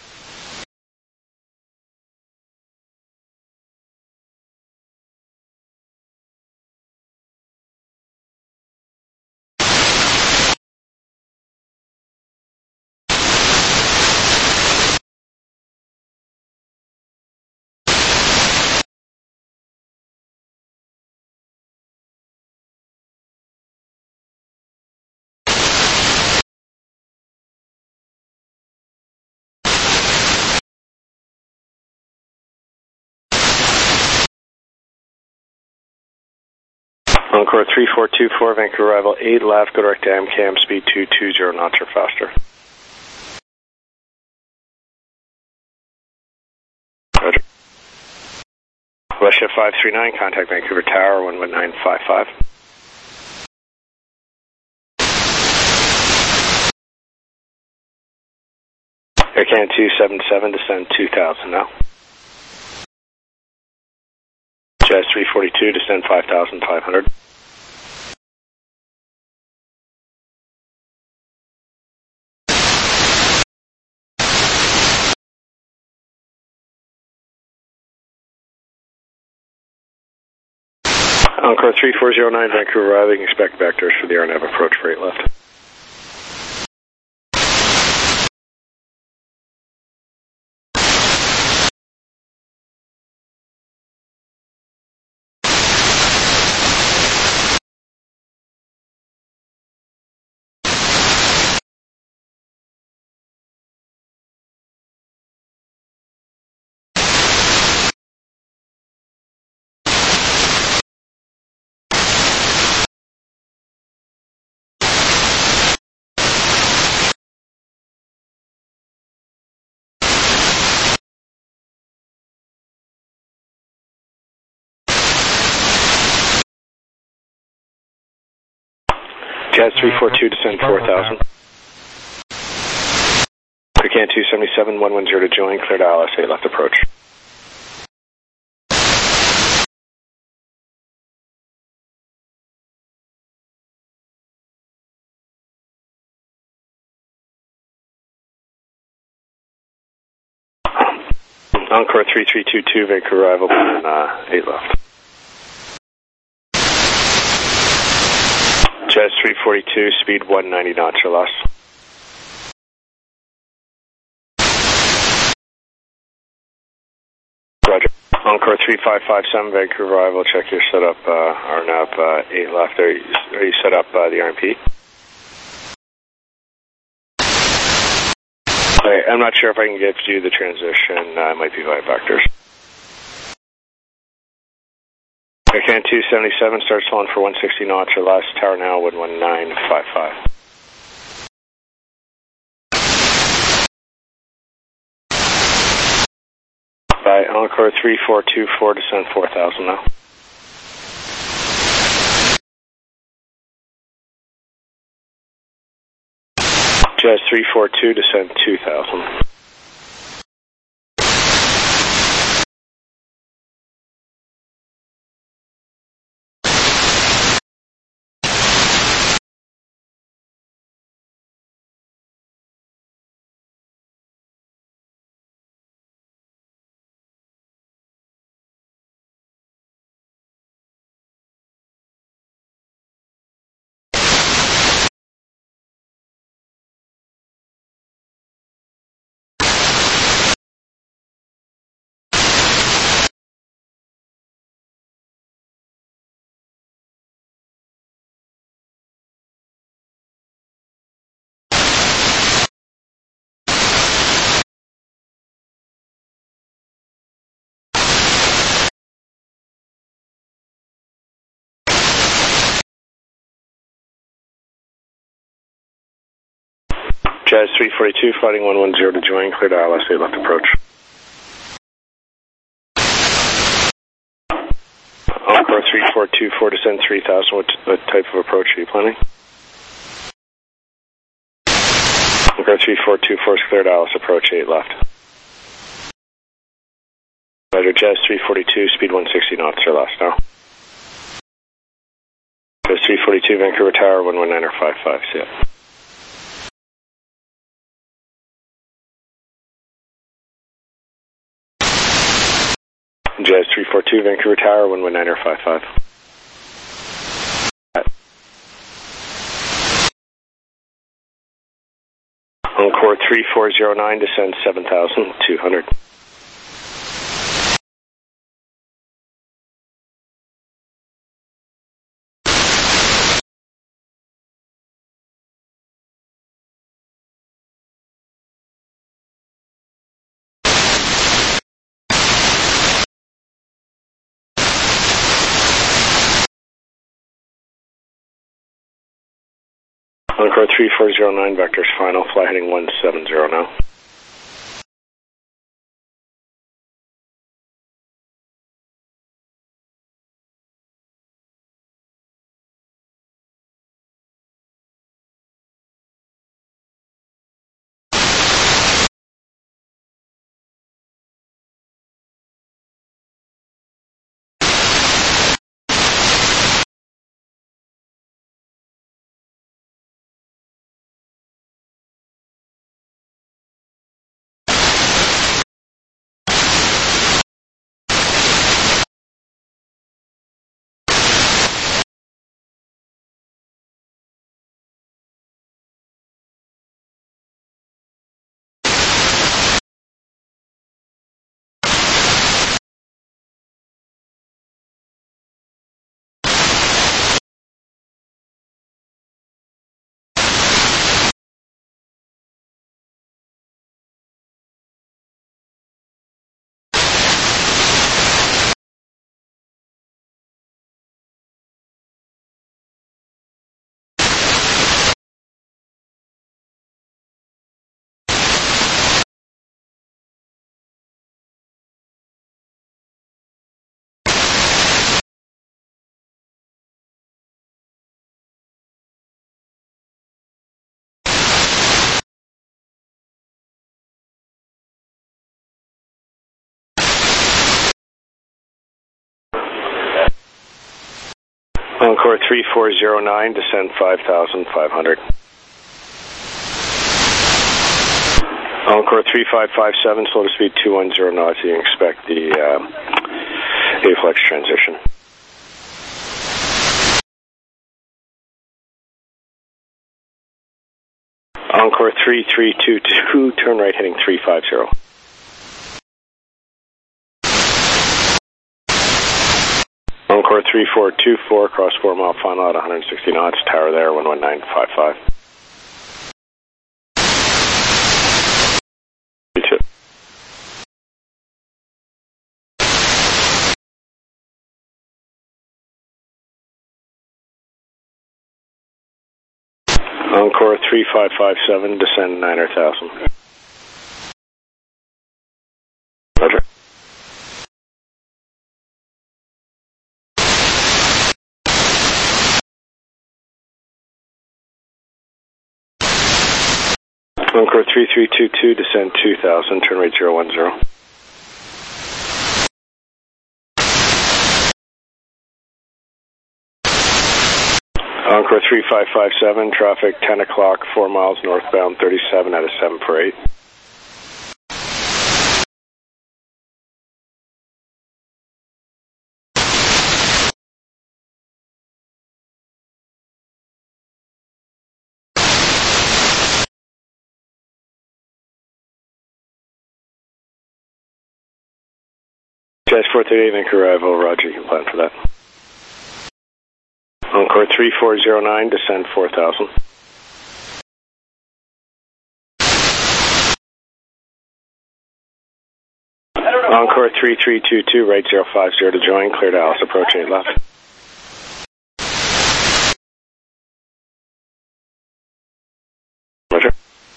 Encore 3424, Vancouver arrival 8 left, go direct to MCAM, speed 220 knots or faster. Roger. Westshift 539, contact Vancouver Tower, 11955. Air Canada 277, descend 2,000 now. Jazz 342, descend 5,500. Encore 3409, Vancouver arriving, expect vectors for the RNAV approach for 8 left. Jazz 342, descend 4,000. Pecan 277, 110 to join, clear to LSA, left approach. Encore 3322, Vancouver arrival, 8 left. Jazz 342, speed 190 knots or less. Roger. Encore 3557, Vancouver arrival, check your setup, RNAV 8 left. Are you set up the RMP? Okay, I'm not sure if I can get you the transition, it might be via vectors. Aircan 277 starts falling for 160 knots or less, tower now 11955. By Encore 3424, descend 4,000 now. Jazz 342, descend 2,000. Jazz 342, flighting 110 to join, clear to LSA, left approach. Encore 3424, descend 3,000, what type of approach are you planning? Encore 3424 is clear to Alice, approach 8 left. Roger, Jazz 342, speed 160 knots or less now. Jazz 342, Vancouver Tower, 119 or 55, see ya. Jazz 342, Vancouver Tower, 119.55. Encore 3409, descend 7,200. Encore 3409, vectors final, fly heading 170 now. Encore 3409, descend 5,500. Encore 3557, slow to speed 210 knots. You can expect the A-flex transition. Encore 3322, turn right heading 350. Encore 3424, cross 4 mile final at 160 knots, tower there, 119.55. Encore 3557, descend 9,000. Roger. Encore 3322, descend 2,000, turn right 010. Encore 3557, traffic 10 o'clock, 4 miles northbound, 37 at a 748. Jazz 438, Vancouver arrival, roger, you can plan for that. Encore 3409, descend 4,000. Encore 3322, right 050 to join, clear to Alice, approach 8 left. Roger.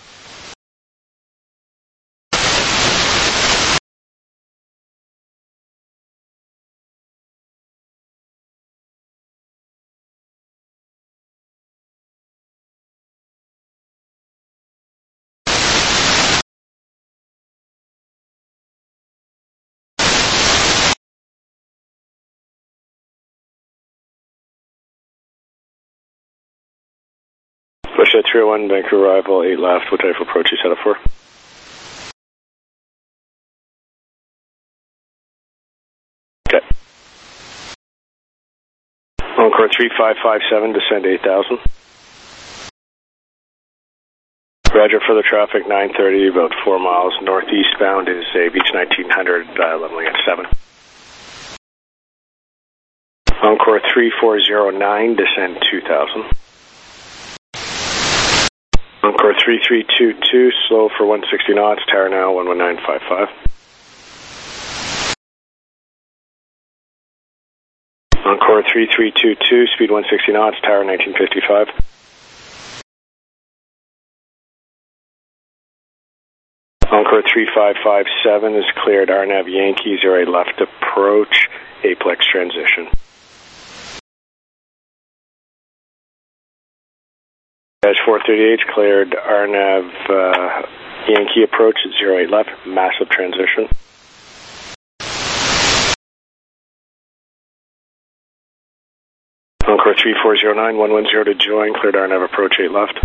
Push at 301, Vancouver arrival, 8 left. What type of approach you set up for? Encore 3557, descend 8,000. Roger, for the traffic, 930, about 4 miles northeastbound is a Beach 1900, leveling at 7. Encore 3409, descend 2000. Encore 3322, slow for 160 knots, tower now 11955. Encore 3322, speed 160 knots, tower 1955. Encore 3557 is cleared, RNAV Yankee 08 left approach, Aplex transition. Dash 438 cleared, RNAV Yankee approach at 08 left, massive transition. Encore 3409, 110 to join, cleared RNAV approach 8 left.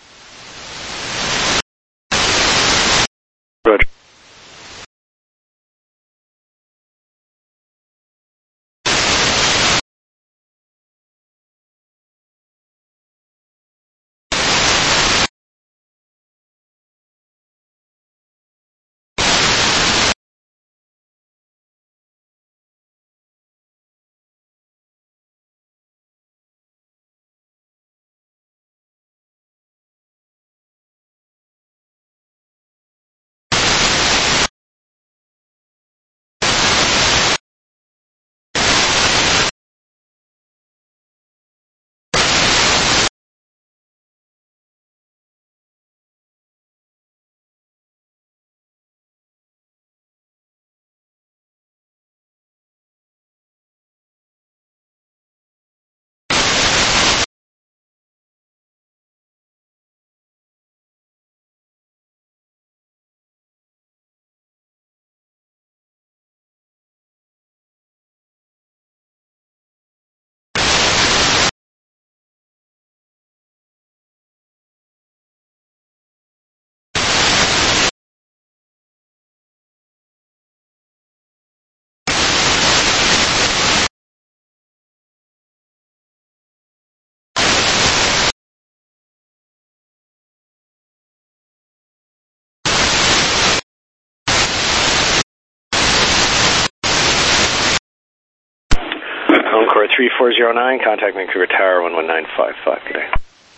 Roger. Encore 3409, contact Vancouver Tower 11955 today.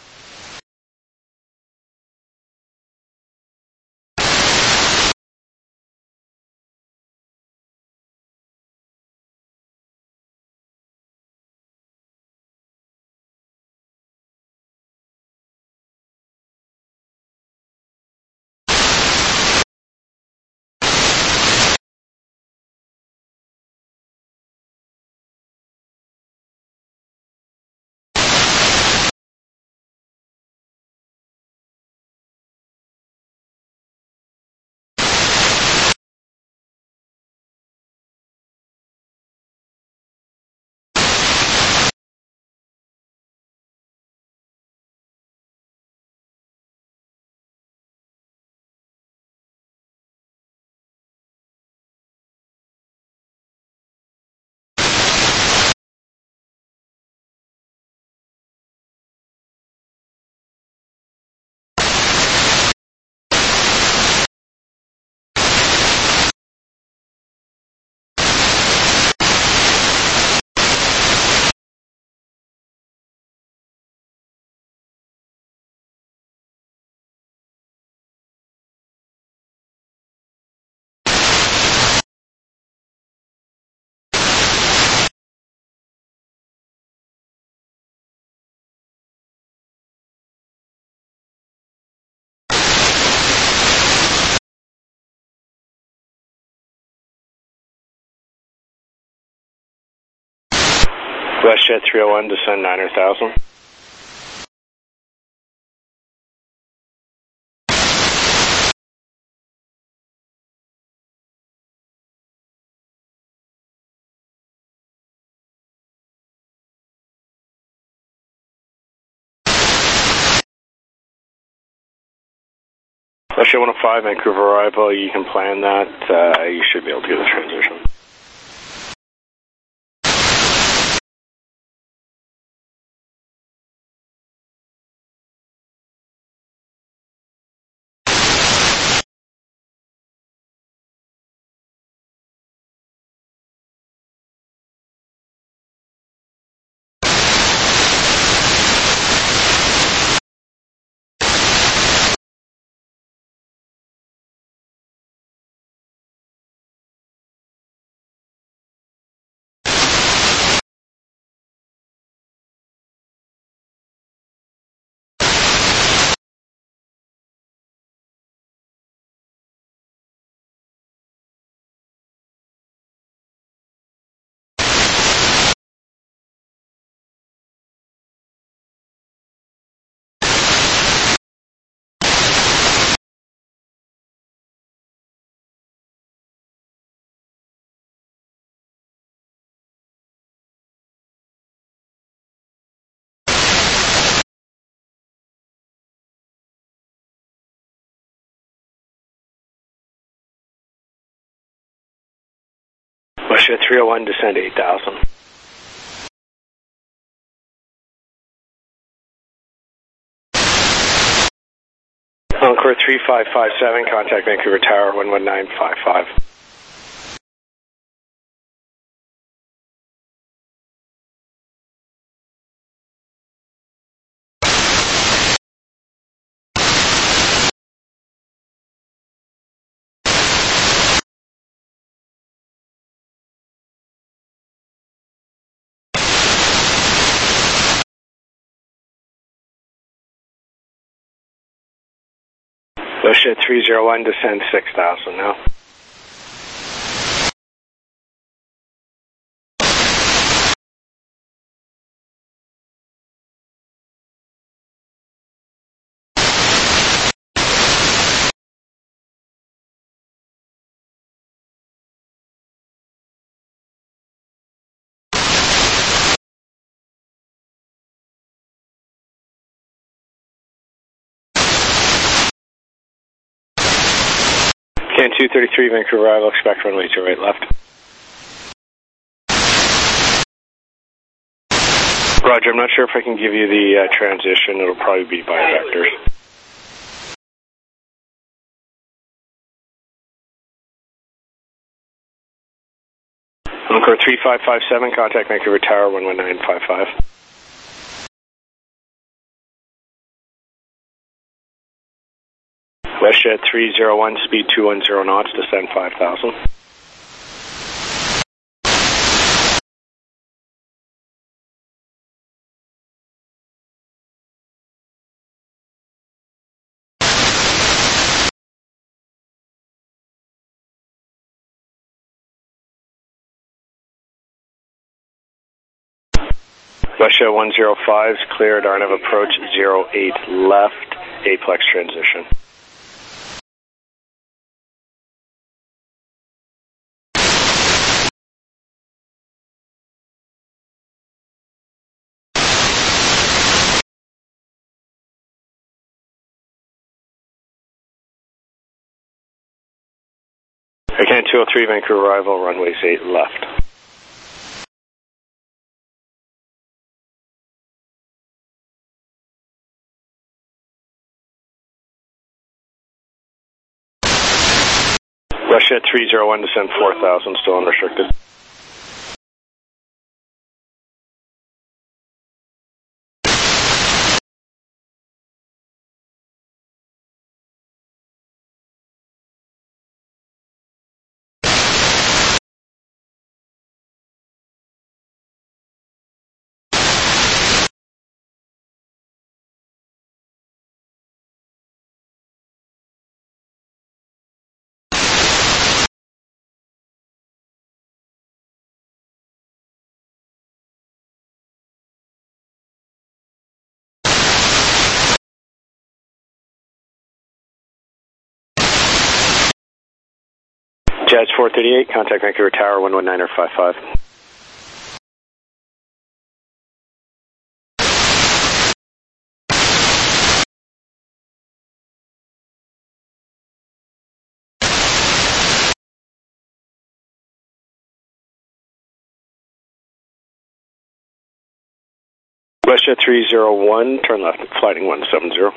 WestJet 301, descend 9,000. WestJet 105, Vancouver arrival, you can plan that, you should be able to get the transition. Westjet 301, descend 8,000. Encore 3557, contact Vancouver Tower 11955. Westjet 301, descend 6,000 now. KN 233, Vancouver arrival, expect runway 08 left. Roger, I'm not sure if I can give you the transition. It'll probably be by vectors. Encore 3557, contact Vancouver Tower 11955. Westjet 301, speed 210 knots, descend 5,000. Westjet 105 is cleared, RNAV approach 08 left, Aplex transition. KN 203, Vancouver arrival, runways 8 left. Westjet 301, descend 4,000, still unrestricted. Jazz 438, contact Vancouver Tower 11955. Westjet 301, turn left, flighting 170.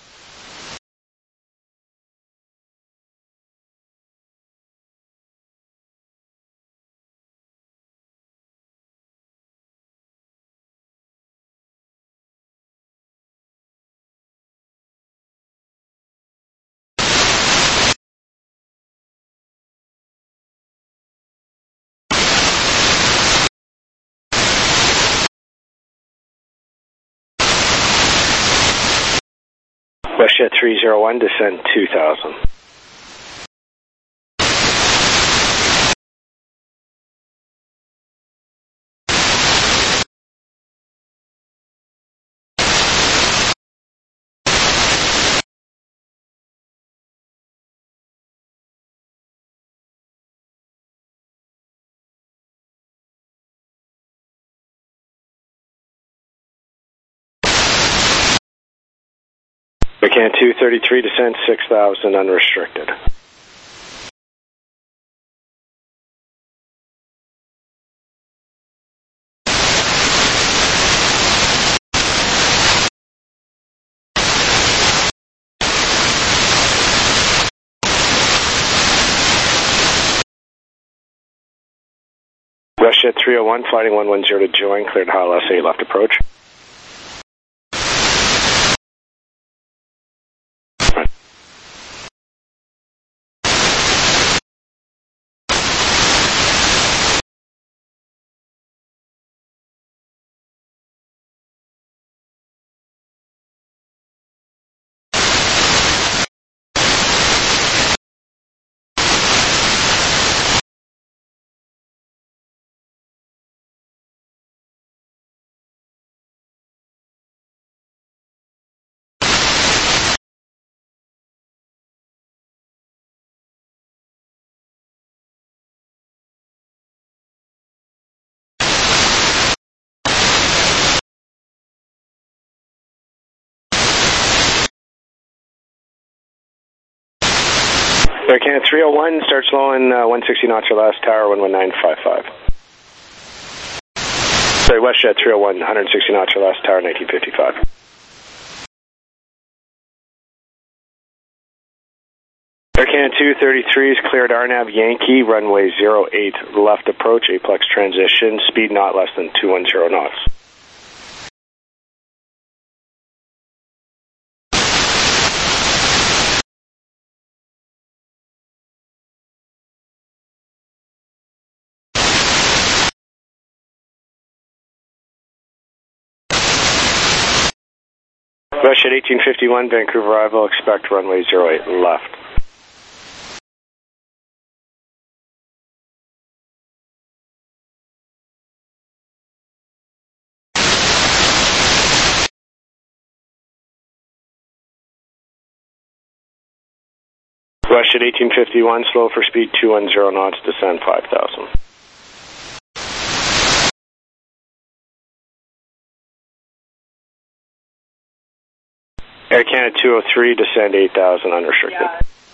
Westjet 301, descend 2,000. KN 233, descend 6,000, unrestricted. WestJet 301, flighting 110 to join, cleared HLS 8 left approach. Air Canada 301, start slowing 160 knots or less, tower 11955. Sorry, WestJet 301, 160 knots or less, tower 1955. Air Canada 233 is cleared RNAV Yankee, runway 08 left approach, aplex transition, speed not less than 210 knots. WestJet 1851, Vancouver arrival, expect runway 08 left. WestJet 1851, slow for speed 210 knots, descend 5,000. Air Canada 203, descend 8,000 unrestricted.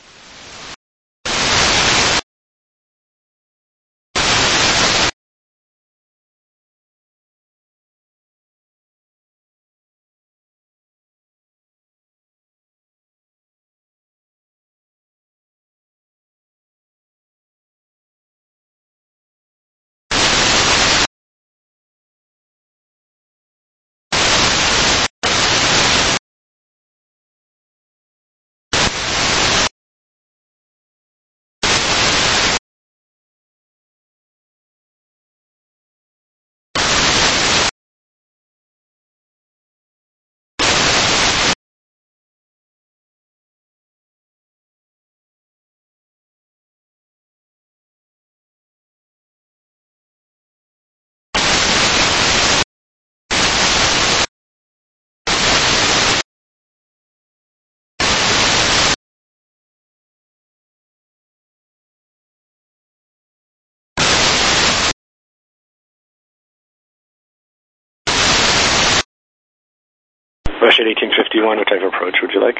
WestJet 1851, what type of approach would you like?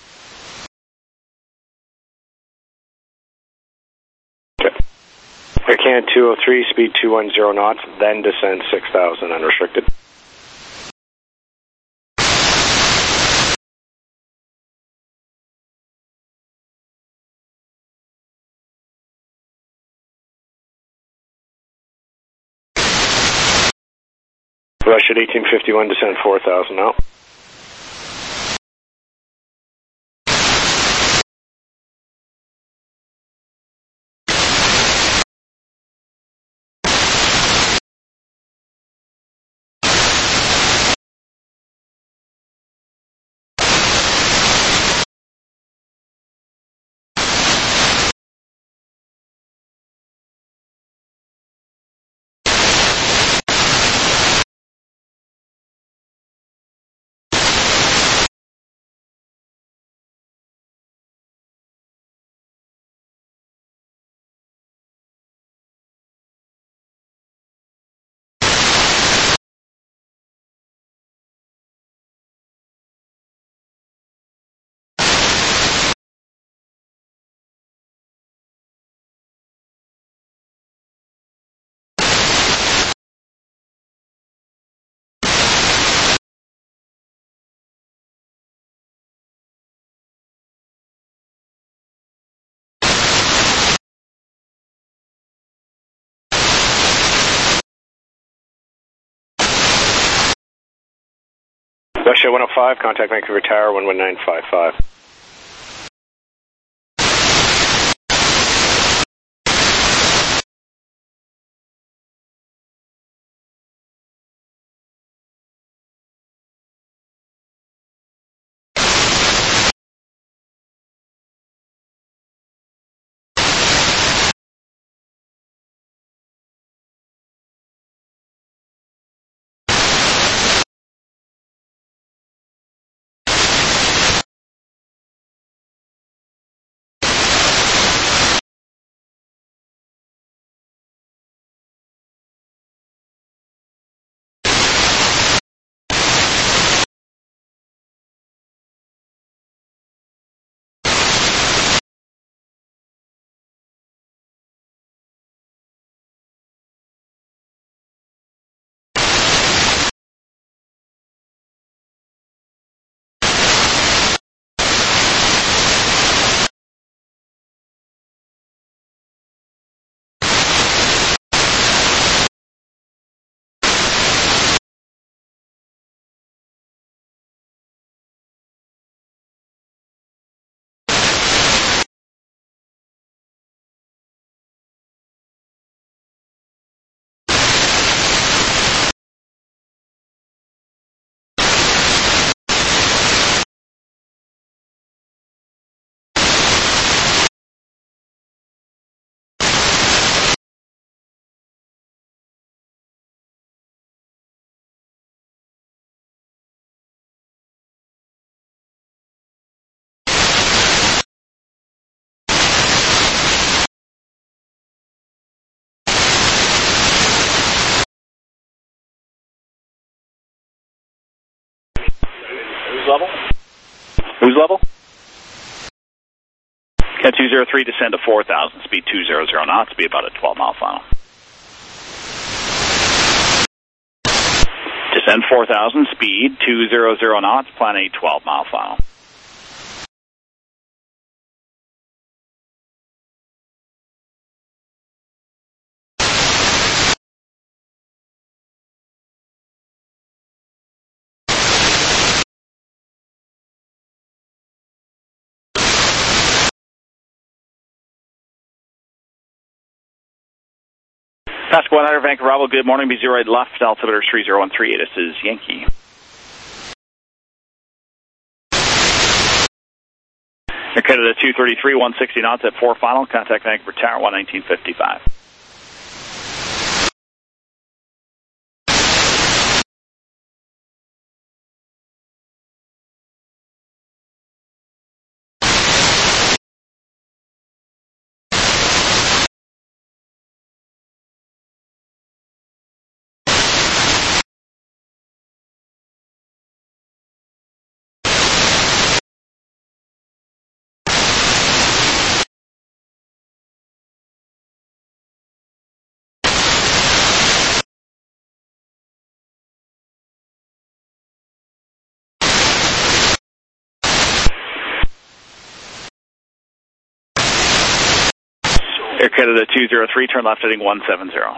Okay. Air Canada 203, speed 210 knots, then descend 6,000 unrestricted. WestJet 1851, descend 4,000 now. Russia 105, contact Vancouver Tower 11955. Who's level? Cat 203, descend to 4,000, speed 200 knots, be about a 12-mile final. Descend 4,000, speed 200 knots, plan a 12-mile final. Pascal 100, Vancouver Bravo, good morning, B0 right left, altimeter 3013, this is Yankee. Air Canada 233, 160 knots at 4 final, contact Vancouver Tower 11955. Air Canada 203, turn left heading 170.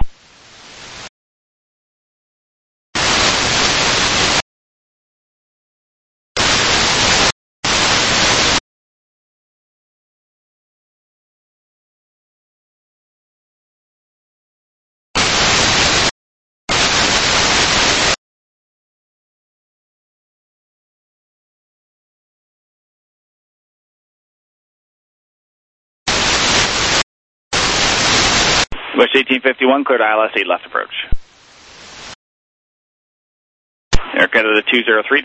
West 1851, cleared ILS 8 left approach. Air Canada 203.